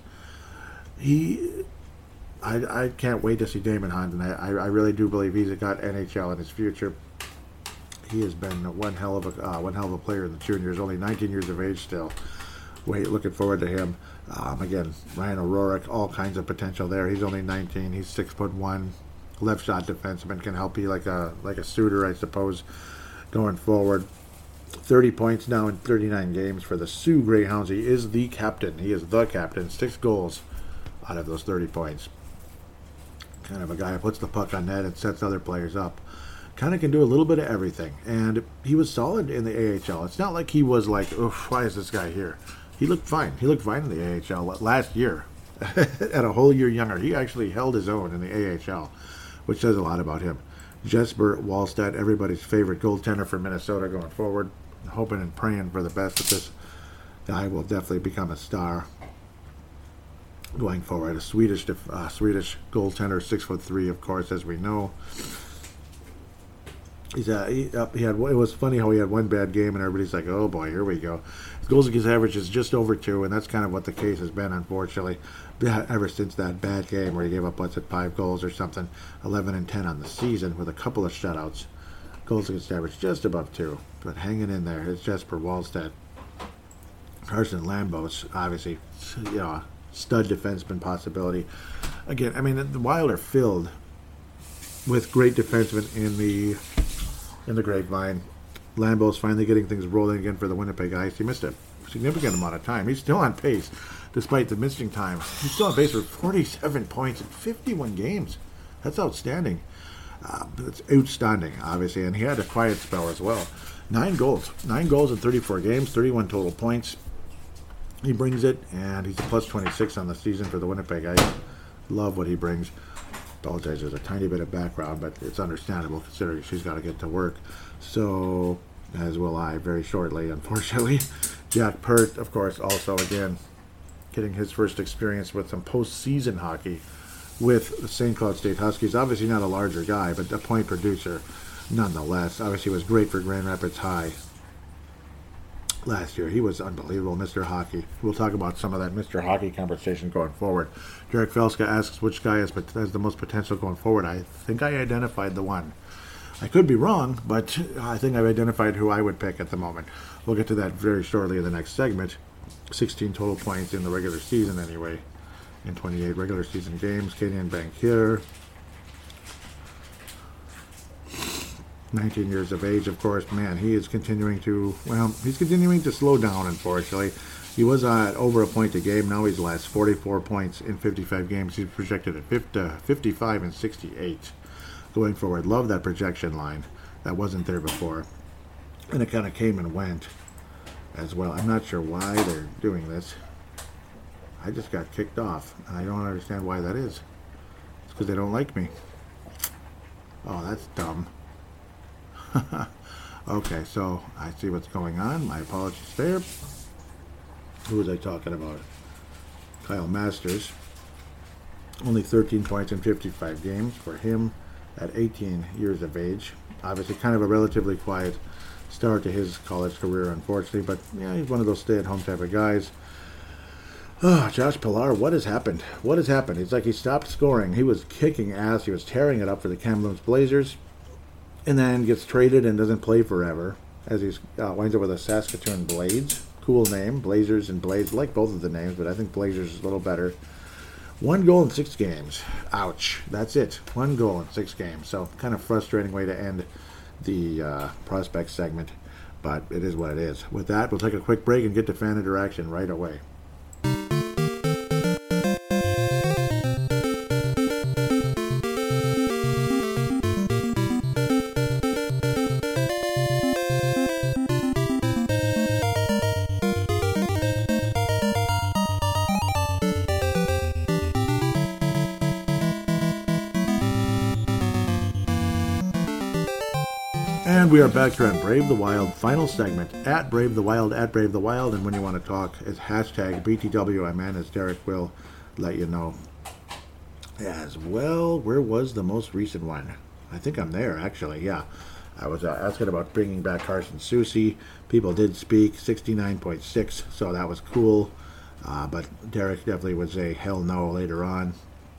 He. I, I can't wait to see Damon Hunt, and I, I really do believe he's got N H L in his future. He has been one hell of a uh, one hell of a player in the juniors. Only nineteen years of age still. Wait, looking forward to him. Um, again, Ryan O'Rourke, all kinds of potential there. He's only nineteen. He's six foot one, left shot defenseman, can help you like a like a Suter, I suppose, going forward. thirty points now in thirty-nine games for the Sioux Greyhounds. He is the captain. He is the captain. Six goals out of those thirty points. Kind of a guy who puts the puck on net and sets other players up. Kind of can do a little bit of everything. And he was solid in the A H L. It's not like he was like, oof, why is this guy here? He looked fine. He looked fine in the A H L last year. At a whole year younger. He actually held his own in the A H L, which says a lot about him. Jesper Wallstedt, everybody's favorite goaltender for Minnesota going forward. Hoping and praying for the best that this guy will definitely become a star going forward. A Swedish uh, Swedish goaltender, six foot three, of course, as we know. He's uh, he, uh, he had. It was funny how he had one bad game, and everybody's like, "Oh boy, here we go." His goals against average is just over two, and that's kind of what the case has been, unfortunately, ever since that bad game where he gave up, what's it, five goals or something, eleven and ten on the season with a couple of shutouts. Goals against average just above two, but hanging in there. It's Jesper Wallstedt. Carson Lambos, obviously, you know, stud defenseman possibility. Again, I mean, the Wild are filled with great defensemen in the in the grapevine. Lambeau's finally getting things rolling again for the Winnipeg Ice. He missed a significant amount of time. He's still on pace, despite the missing time. He's still on pace for forty-seven points in fifty-one games. That's outstanding. Uh, it's outstanding, obviously, and he had a quiet spell as well. Nine goals. Nine goals in thirty-four games, thirty-one total points. He brings it, and he's a plus twenty-six on the season for the Winnipeg Ice. Love what he brings. Apologize, there's a tiny bit of background, but it's understandable considering she's got to get to work. So, as will I, very shortly, unfortunately. Jack Pert, of course, also, again, getting his first experience with some postseason hockey with the Saint Cloud State Huskies. Obviously not a larger guy, but a point producer nonetheless. Obviously was great for Grand Rapids High last year. He was unbelievable, Mister Hockey. We'll talk about some of that Mister Hockey conversation going forward. Derek Felska asks which guy has, has the most potential going forward. I think I identified the one. I could be wrong, but I think I've identified who I would pick at the moment. We'll get to that very shortly in the next segment. sixteen total points in the regular season anyway, in twenty-eight regular season games. Kenyan Bankier, nineteen years of age, of course. Man, he is continuing to, well, he's continuing to slow down, unfortunately. He was at over a point a game. Now he's last forty-four points in fifty-five games. He's projected at fifty, fifty-five and sixty-eight going forward. Love that projection line. That wasn't there before. And it kind of came and went as well. I'm not sure why they're doing this. I just got kicked off, and I don't understand why that is. It's because they don't like me. Oh, that's dumb. Okay, so I see what's going on. My apologies there. Who was I talking about? Kyle Masters. Only thirteen points in fifty-five games for him at eighteen years of age. Obviously kind of a relatively quiet start to his college career, unfortunately. But, yeah, he's one of those stay-at-home type of guys. Oh, Josh Pilar, what has happened? What has happened? It's like he stopped scoring. He was kicking ass. He was tearing it up for the Kamloops Blazers. And then gets traded and doesn't play forever. As he uh, winds up with the Saskatoon Blades. Cool name, Blazers and Blades. I like both of the names, but I think Blazers is a little better. One goal in six games. Ouch. That's it. One goal in six games. So kind of frustrating way to end the uh, prospect segment. But it is what it is. With that, we'll take a quick break and get to fan interaction right away. And we are back here on Brave the Wild, final segment, at Brave the Wild, at Brave the Wild, and when you want to talk, it's hashtag B T W M N, as Derek will let you know. As well, where was the most recent one? I think I'm there, actually, yeah. I was uh, asking about bringing back Carson Soucy. People did speak, sixty-nine point six, so that was cool. Uh, but Derek definitely would say hell no later on.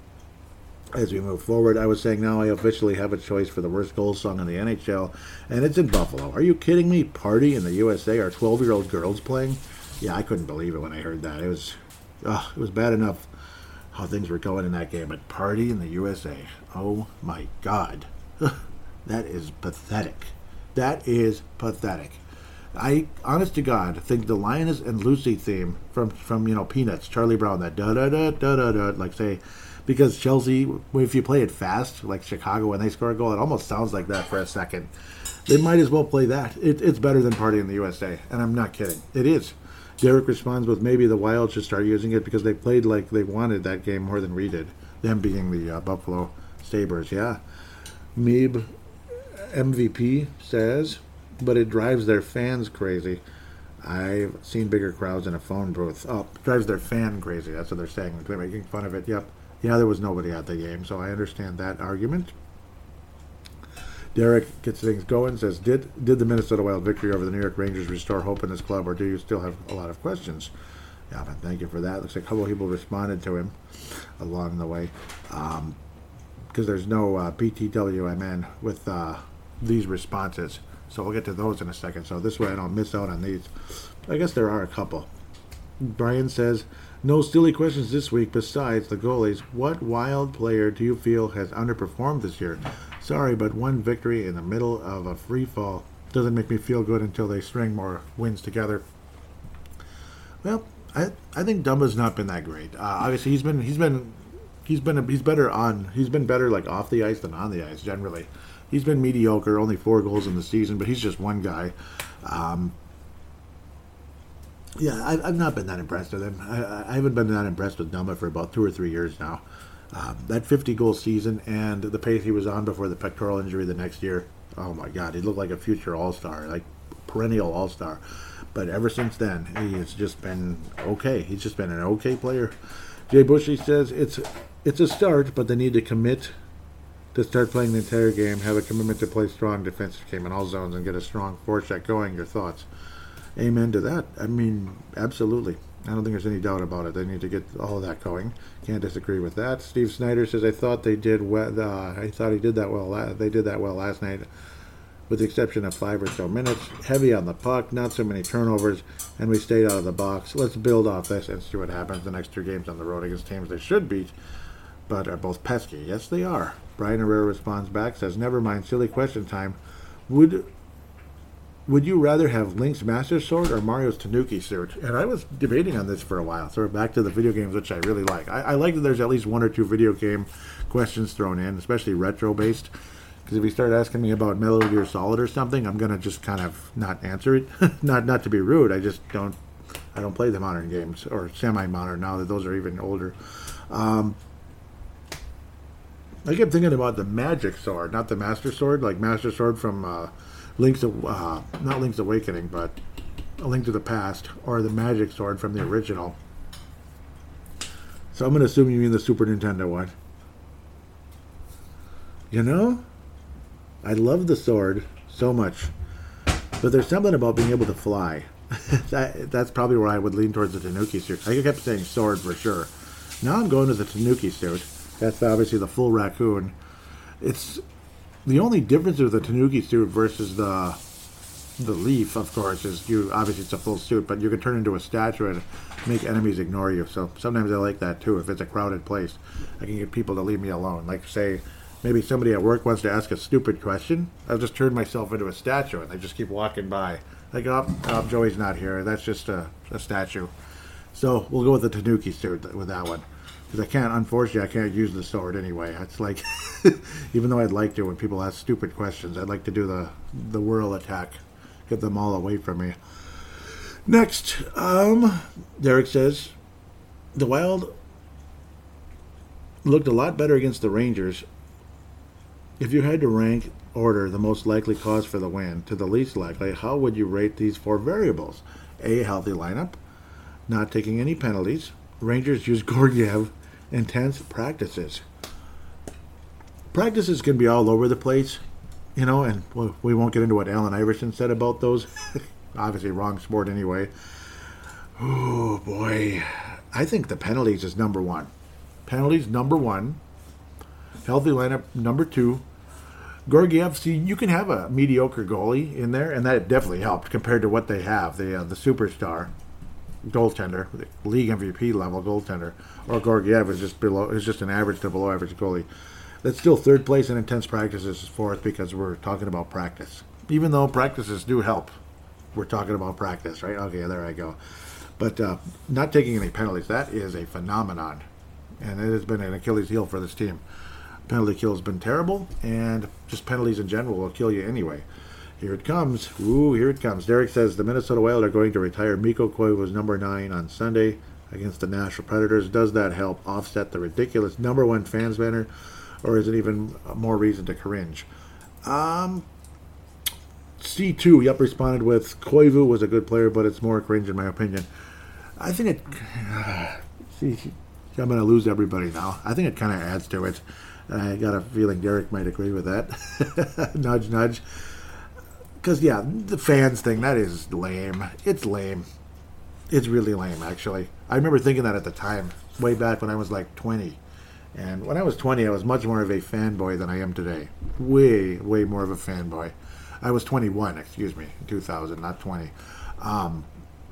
As we move forward, I was saying now I officially have a choice for the worst goal song in the N H L, and it's in Buffalo. Are you kidding me? Party in the U S A? Are twelve-year-old girls playing? Yeah, I couldn't believe it when I heard that. It was, uh, it was bad enough how things were going in that game, but Party in the U S A. Oh my God, that is pathetic. That is pathetic. I, honest to God, think the Linus and Lucy theme from from you know Peanuts, Charlie Brown, that da da da da da da, like say. Because Chelsea, if you play it fast, like Chicago when they score a goal, it almost sounds like that for a second. They might as well play that. It, it's better than Party in the U S A, and I'm not kidding. It is. Derek responds with maybe the Wild should start using it because they played like they wanted that game more than we did, them being the uh, Buffalo Sabres, yeah. Meeb M V P says, but it drives their fans crazy. I've seen bigger crowds in a phone booth. Oh, drives their fan crazy. That's what they're saying. They're making fun of it. Yep. Yeah, there was nobody at the game, so I understand that argument. Derek gets things going, says, did did the Minnesota Wild victory over the New York Rangers restore hope in this club, or do you still have a lot of questions? Yeah, but thank you for that. Looks like a couple of people responded to him along the way. Um, because there's no uh, B T W M N with uh, these responses. So we'll get to those in a second. So this way I don't miss out on these. I guess there are a couple. Brian says, no silly questions this week besides the goalies. What Wild player do you feel has underperformed this year? Sorry, but one victory in the middle of a free fall doesn't make me feel good until they string more wins together. Well, I I think Dumba's not been that great. Uh, obviously, he's been he's been he's been a, he's better on he's been better like off the ice than on the ice generally. He's been mediocre, only four goals in the season, but he's just one guy. Um, Yeah, I, I've not been that impressed with him. I, I haven't been that impressed with Dumba for about two or three years now. Um, that fifty-goal season and the pace he was on before the pectoral injury the next year, oh my God, he looked like a future all-star, like perennial all-star. But ever since then, he has just been okay. He's just been an okay player. Jay Bushy says, it's it's a start, but they need to commit to start playing the entire game, have a commitment to play strong defensive game in all zones, and get a strong forecheck going. Your thoughts? Amen to that. I mean, absolutely. I don't think there's any doubt about it. They need to get all of that going. Can't disagree with that. Steve Snyder says, I thought they did well. Uh, I thought he did that well. La- they did that well last night, with the exception of five or so minutes. Heavy on the puck, not so many turnovers, and we stayed out of the box. Let's build off this and see what happens the next two games on the road against teams they should beat, but are both pesky. Yes, they are. Brian Herrera responds back, says, never mind, silly question time. Would would you rather have Link's Master Sword or Mario's Tanuki suit? And I was debating on this for a while. So we're back to the video games, which I really like. I, I like that there's at least one or two video game questions thrown in, especially retro-based. Because if you start asking me about Metal Gear Solid or something, I'm gonna just kind of not answer it. not not to be rude, I just don't. I don't play the modern games or semi-modern now that those are even older. Um, I kept thinking about the Magic Sword, not the Master Sword, like Master Sword from uh, Link's, uh, not Link's Awakening, but A Link to the Past, or the Magic Sword from the original. So I'm gonna assume you mean the Super Nintendo one. You know? I love the sword so much, but there's something about being able to fly. that, that's probably where I would lean towards the Tanuki suit. I kept saying sword for sure. Now I'm going to the Tanuki suit. That's obviously the full raccoon. It's the only difference with the Tanuki suit versus the the leaf, of course, is you obviously it's a full suit, but you can turn into a statue and make enemies ignore you. So sometimes I like that too. If it's a crowded place, I can get people to leave me alone. Like say. Maybe somebody at work wants to ask a stupid question. I'll just turn myself into a statue, and they just keep walking by. Like, oh, oh Joey's not here. That's just a, a statue. So we'll go with the Tanuki suit with that one. Because I can't, unfortunately, I can't use the sword anyway. It's like, even though I'd like to, when people ask stupid questions, I'd like to do the, the whirl attack. Get them all away from me. Next, um, Derek says, the Wild looked a lot better against the Rangers. If you had to rank order the most likely cause for the win to the least likely, how would you rate these four variables? A, healthy lineup, not taking any penalties, Rangers use Gorgiev, intense practices. Practices can be all over the place, you know, and we won't get into what Allen Iverson said about those. Obviously wrong sport anyway. Oh, boy. I think the penalties is number one. Penalties, number one. Healthy lineup, number two. Gorgiev, see, you can have a mediocre goalie in there, and that definitely helped compared to what they have. The uh, the superstar goaltender, the league M V P level goaltender, or Gorgiev is just below is just an average to below average goalie. That's still third place in intense practices is fourth because we're talking about practice. Even though practices do help, we're talking about practice, right? Okay, there I go. But uh, not taking any penalties, that is a phenomenon, and it has been an Achilles heel for this team. Penalty kill has been terrible, and just penalties in general will kill you anyway. Here it comes. Ooh, here it comes. Derek says the Minnesota Wild are going to retire Mikko Koivu's number nine on Sunday against the Nashville Predators. Does that help offset the ridiculous number one fans banner, or is it even more reason to cringe? Um, C two, yep, responded with Koivu was a good player, but it's more cringe in my opinion. I think it... Uh, see, I'm going to lose everybody now. I think it kind of adds to it. I got a feeling Derek might agree with that. Nudge, nudge. Because, yeah, the fans thing, that is lame. It's lame. It's really lame, actually. I remember thinking that at the time, way back when I was like twenty. And when I was twenty, I was much more of a fanboy than I am today. Way, way more of a fanboy. I was twenty-one, excuse me, in two thousand, not twenty. Um,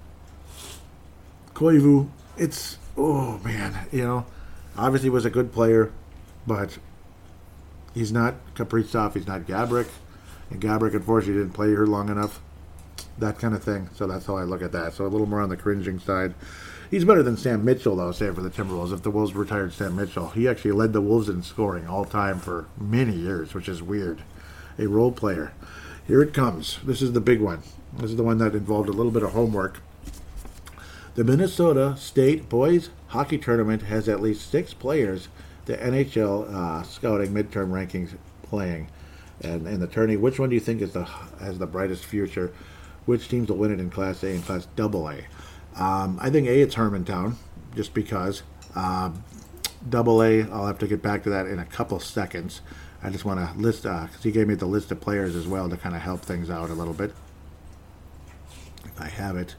Koivu, it's, oh, man, you know, obviously was a good player. But he's not Kaprizov, he's not Gaborik. And Gaborik, unfortunately, didn't play here long enough. That kind of thing. So that's how I look at that. So a little more on the cringing side. He's better than Sam Mitchell, though, say, for the Timberwolves. If the Wolves retired Sam Mitchell, he actually led the Wolves in scoring all time for many years, which is weird. A role player. Here it comes. This is the big one. This is the one that involved a little bit of homework. The Minnesota State Boys Hockey Tournament has at least six players the N H L uh, scouting midterm rankings playing, and and the tourney. Which one do you think is the has the brightest future? Which teams will win it in Class A and Class Double A? Um, I think A, it's Hermantown, just because. Um, Double A, I'll have to get back to that in a couple seconds. I just want to list because uh, he gave me the list of players as well to kind of help things out a little bit. If I have it.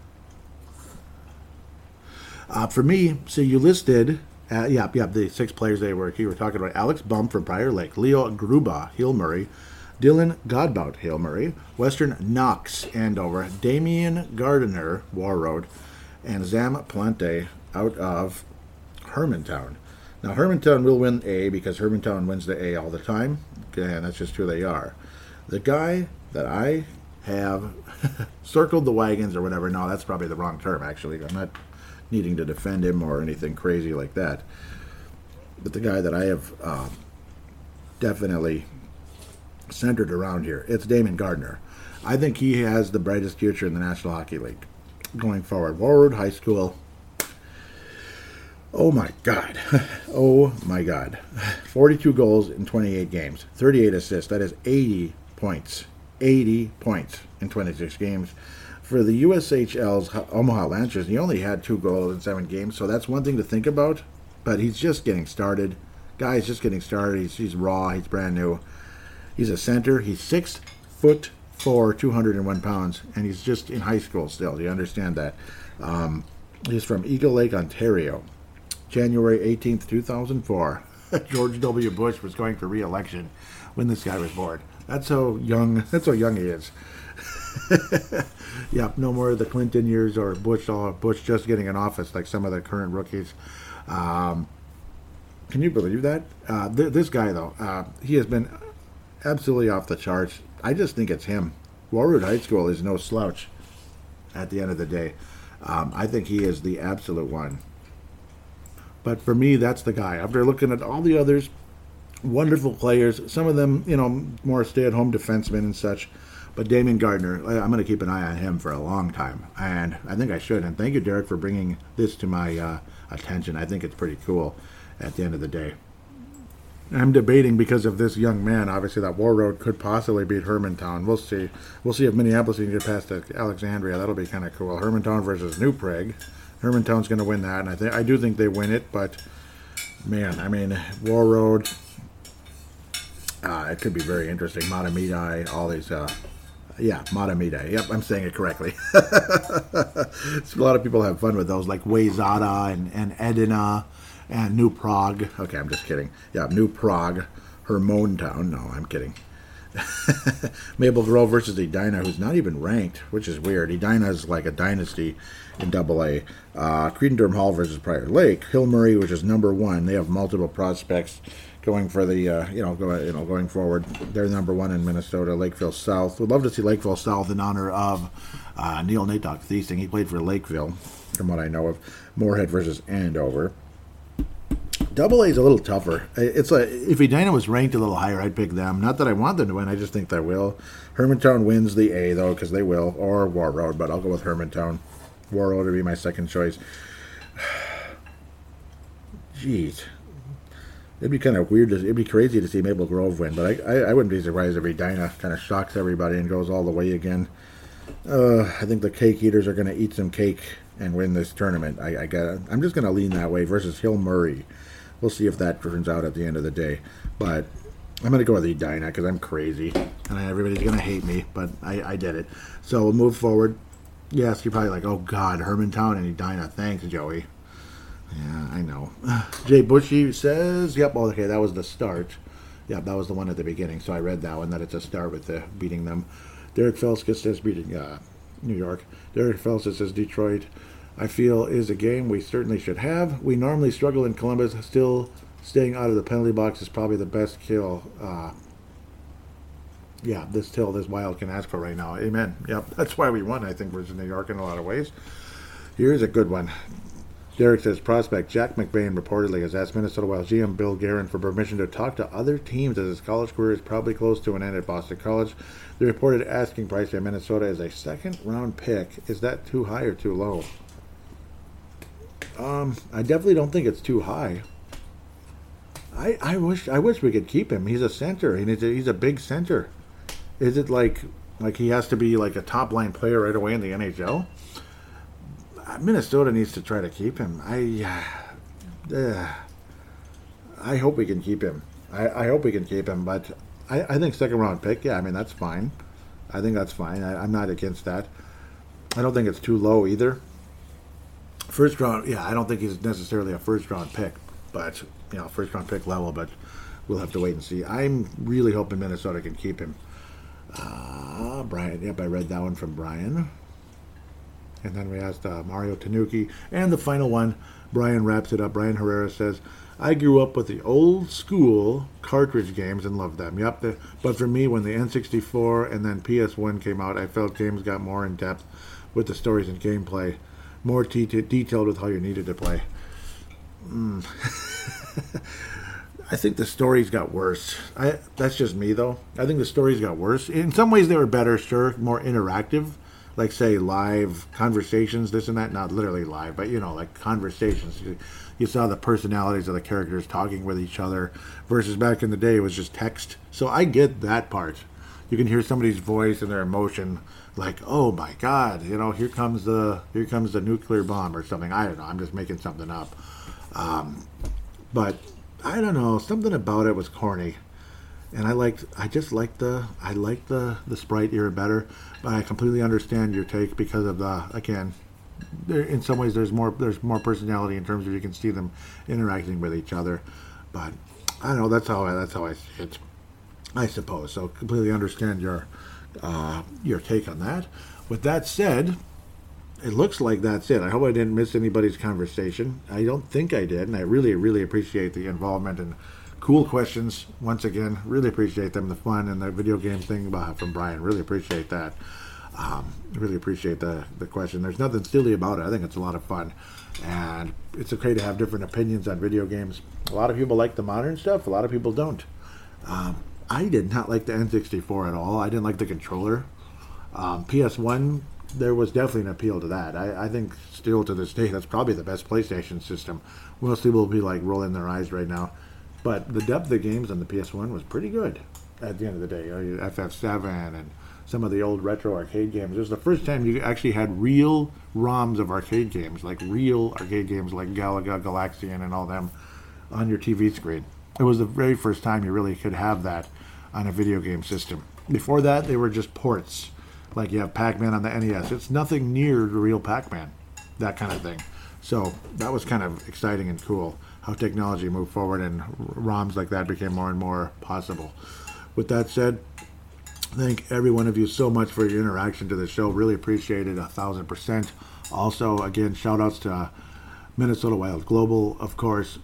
Uh, for me, so you listed. Uh, yeah, yeah, the six players they were. You were talking about Alex Bump from Prior Lake, Leo Gruba, Hill Murray, Dylan Godbout, Hill Murray, Western Knox, Andover, Damian Gardiner, Warroad, and Zam Plante out of Hermantown. Now, Hermantown will win A because Hermantown wins the A all the time, and that's just who they are. The guy that I have circled the wagons or whatever. No, that's probably the wrong term, actually. I'm not needing to defend him or anything crazy like that. But the guy that I have uh, definitely centered around here, it's Damon Gardner. I think he has the brightest future in the National Hockey League going forward. Warroad High School. Oh my God. Oh my God. forty-two goals in twenty-eight games. thirty-eight assists. That is eighty points. eighty points in twenty-six games. For the U S H L's Omaha Lancers, he only had two goals in seven games, so that's one thing to think about. But he's just getting started. Guy's just getting started. He's, he's raw. He's brand new. He's a center. He's six foot four, two hundred one pounds, and he's just in high school still. Do you understand that? Um, he's from Eagle Lake, Ontario. January eighteenth, two thousand four. George W. Bush was going for re-election when this guy was born. That's how young. That's how young he is. Yep, no more of the Clinton years or Bush. Or Bush just getting in office like some of the current rookies. Um, can you believe that? Uh, th- this guy though, uh, he has been absolutely off the charts. I just think it's him. Warroad High School is no slouch. At the end of the day, um, I think he is the absolute one. But for me, that's the guy. After looking at all the others, wonderful players, some of them, you know, more stay-at-home defensemen and such. But Damon Gardner, I'm going to keep an eye on him for a long time. And I think I should. And thank you, Derek, for bringing this to my uh, attention. I think it's pretty cool at the end of the day. I'm debating because of this young man, obviously, that Warroad could possibly beat Hermantown. We'll see. We'll see if Minneapolis can get past Alexandria. That'll be kind of cool. Hermantown versus New Prague. Hermantown's going to win that, and I think I do think they win it. But man, I mean, Warroad, uh, it could be very interesting. Matamidi, all these, uh, yeah, Matamidi. Yep, I'm saying it correctly. So a lot of people have fun with those, like Wayzata and and Edina and New Prague. Okay, I'm just kidding. Yeah, New Prague, Hermantown. No, I'm kidding. Maple Grove versus Edina, who's not even ranked, which is weird. Edina is like a dynasty in Double A. Uh, Creedendurham Hall versus Prior Lake. Hill Murray, which is number one. They have multiple prospects going for the, uh, you know, go, you know, going forward. They're number one in Minnesota. Lakeville South. Would love to see Lakeville South in honor of uh, Neil Natock Thiesting. He played for Lakeville, from what I know of. Moorhead versus Andover. Double A is a little tougher. It's like if Edina was ranked a little higher, I'd pick them. Not that I want them to win. I just think they will. Hermantown wins the A though, because they will, or Warroad. But I'll go with Hermantown. Warroad would be my second choice. Jeez, it'd be kind of weird. To, it'd be crazy to see Maple Grove win, but I, I, I wouldn't be surprised if Edina kind of shocks everybody and goes all the way again. Uh, I think the Cake Eaters are going to eat some cake and win this tournament. I, I got. I'm just going to lean that way versus Hill Murray. We'll see if that turns out at the end of the day. But I'm going to go with Edina because I'm crazy. And everybody's going to hate me, but I, I did it. So we'll move forward. Yes, you're probably like, oh, God, Hermantown and Edina. Thanks, Joey. Yeah, I know. Jay Bushy says, yep, oh, okay, that was the start. Yep, that was the one at the beginning. So I read that one, that it's a start with the beating them. Derek Felskis says beating uh, New York. Derek Felskis says Detroit. I feel is a game we certainly should have. We normally struggle in Columbus. Still staying out of the penalty box is probably the best kill. Uh, yeah, this till this Wild can ask for right now. Amen. Yep, that's why we won, I think, versus New York in a lot of ways. Here's a good one. Derek says, prospect Jack McBain reportedly has asked Minnesota Wild G M Bill Guerin for permission to talk to other teams as his college career is probably close to an end at Boston College. The reported asking price by Minnesota is a second-round pick. Is that too high or too low? Um, I definitely don't think it's too high. I I wish I wish we could keep him. He's a center, and he's a, he's a big center. Is it like like he has to be like a top-line player right away in the N H L? Minnesota needs to try to keep him. I, uh, I hope we can keep him. I, I hope we can keep him. But I, I think second round pick. Yeah, I mean that's fine. I think that's fine. I, I'm not against that. I don't think it's too low either. First round. Yeah, I don't think he's necessarily a first round pick, but you know, first round pick level. But we'll have to wait and see. I'm really hoping Minnesota can keep him. Uh, Brian. Yep, I read that one from Brian. And then we asked uh, Mario Tanuki. And the final one, Brian wraps it up. Brian Herrera says, I grew up with the old school cartridge games and loved them. Yep. The, but for me, when the N sixty-four and then P S one came out, I felt games got more in depth with the stories and gameplay, more te- detailed with how you needed to play. Mm. I think the stories got worse. I, that's just me, though. I think the stories got worse. In some ways, they were better, sure, more interactive. Like, say, live conversations, this and that. Not literally live, but, you know, like conversations. You, you saw the personalities of the characters talking with each other, versus back in the day, it was just text. So I get that part. You can hear somebody's voice and their emotion, like, oh, my God, you know, here comes the here comes the nuclear bomb or something. I don't know. I'm just making something up. Um, but... I don't know, something about it was corny, and I liked, I just liked the, I liked the, the Sprite era better, but I completely understand your take because of the, again, there, in some ways there's more, there's more personality in terms of you can see them interacting with each other, but I don't know, that's how I, that's how I see it, I suppose, so completely understand your, uh, your take on that. With that said, it looks like that's it. I hope I didn't miss anybody's conversation. I don't think I did, and I really, really appreciate the involvement and cool questions. Once again, really appreciate them, the fun and the video game thing from Brian. Really appreciate that. Um, really appreciate the, the question. There's nothing silly about it. I think it's a lot of fun, and it's okay to have different opinions on video games. A lot of people like the modern stuff. A lot of people don't. Um, I did not like the N sixty-four at all. I didn't like the controller. Um, P S one... there was definitely an appeal to that. I, I think still to this day, that's probably the best PlayStation system. Most people will be like rolling their eyes right now. But the depth of the games on the P S one was pretty good at the end of the day. F F seven and some of the old retro arcade games. It was the first time you actually had real ROMs of arcade games, like real arcade games like Galaga, Galaxian, and all them on your T V screen. It was the very first time you really could have that on a video game system. Before that, they were just ports. Like you have Pac-Man on the N E S. It's nothing near the real Pac-Man, that kind of thing. So that was kind of exciting and cool, how technology moved forward and ROMs like that became more and more possible. With that said, thank every one of you so much for your interaction to the show. Really appreciate it, a thousand percent. Also, again, shout-outs to Minnesota Wild Global, of course,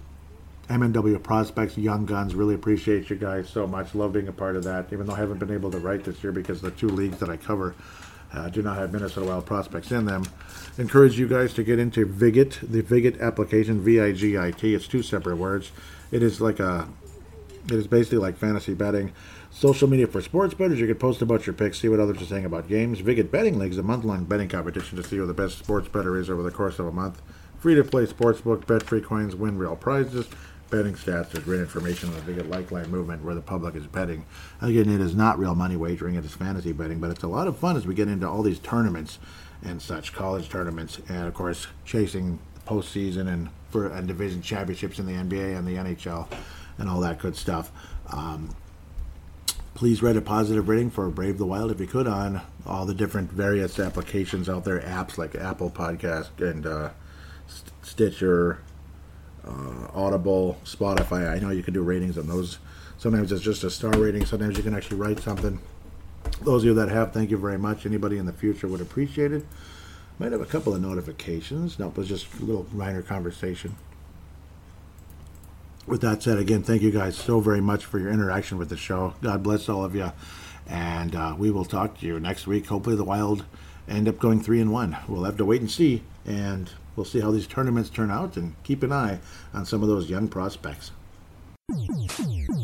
M N W Prospects, Young Guns. Really appreciate you guys so much. Love being a part of that, even though I haven't been able to write this year because the two leagues that I cover uh, do not have Minnesota Wild Prospects in them. Encourage you guys to get into Vigit, the Vigit application, V I G I T. It's two separate words. It is like a, it is basically like fantasy betting. Social media for sports bettors. You can post about your picks, see what others are saying about games. Vigit Betting League is a month-long betting competition to see who the best sports bettor is over the course of a month. Free-to-play sportsbook, bet free coins, win real prizes. Betting stats, there's great information on the Vigit Lifeline movement where the public is betting. Again, it is not real money wagering, it is fantasy betting, but it's a lot of fun as we get into all these tournaments and such, college tournaments, and of course, chasing postseason and for and division championships in the N B A and the N H L and all that good stuff. Um, please write a positive rating for Brave the Wild if you could on all the different various applications out there, apps like Apple Podcast and uh, Stitcher, Uh, Audible, Spotify. I know you can do ratings on those. Sometimes it's just a star rating. Sometimes you can actually write something. Those of you that have, thank you very much. Anybody in the future would appreciate it. Might have a couple of notifications. Nope, it was just a little minor conversation. With that said, again, thank you guys so very much for your interaction with the show. God bless all of you. And uh, we will talk to you next week. Hopefully the Wild end up going three and one. We'll have to wait and see. And we'll see how these tournaments turn out and keep an eye on some of those young prospects.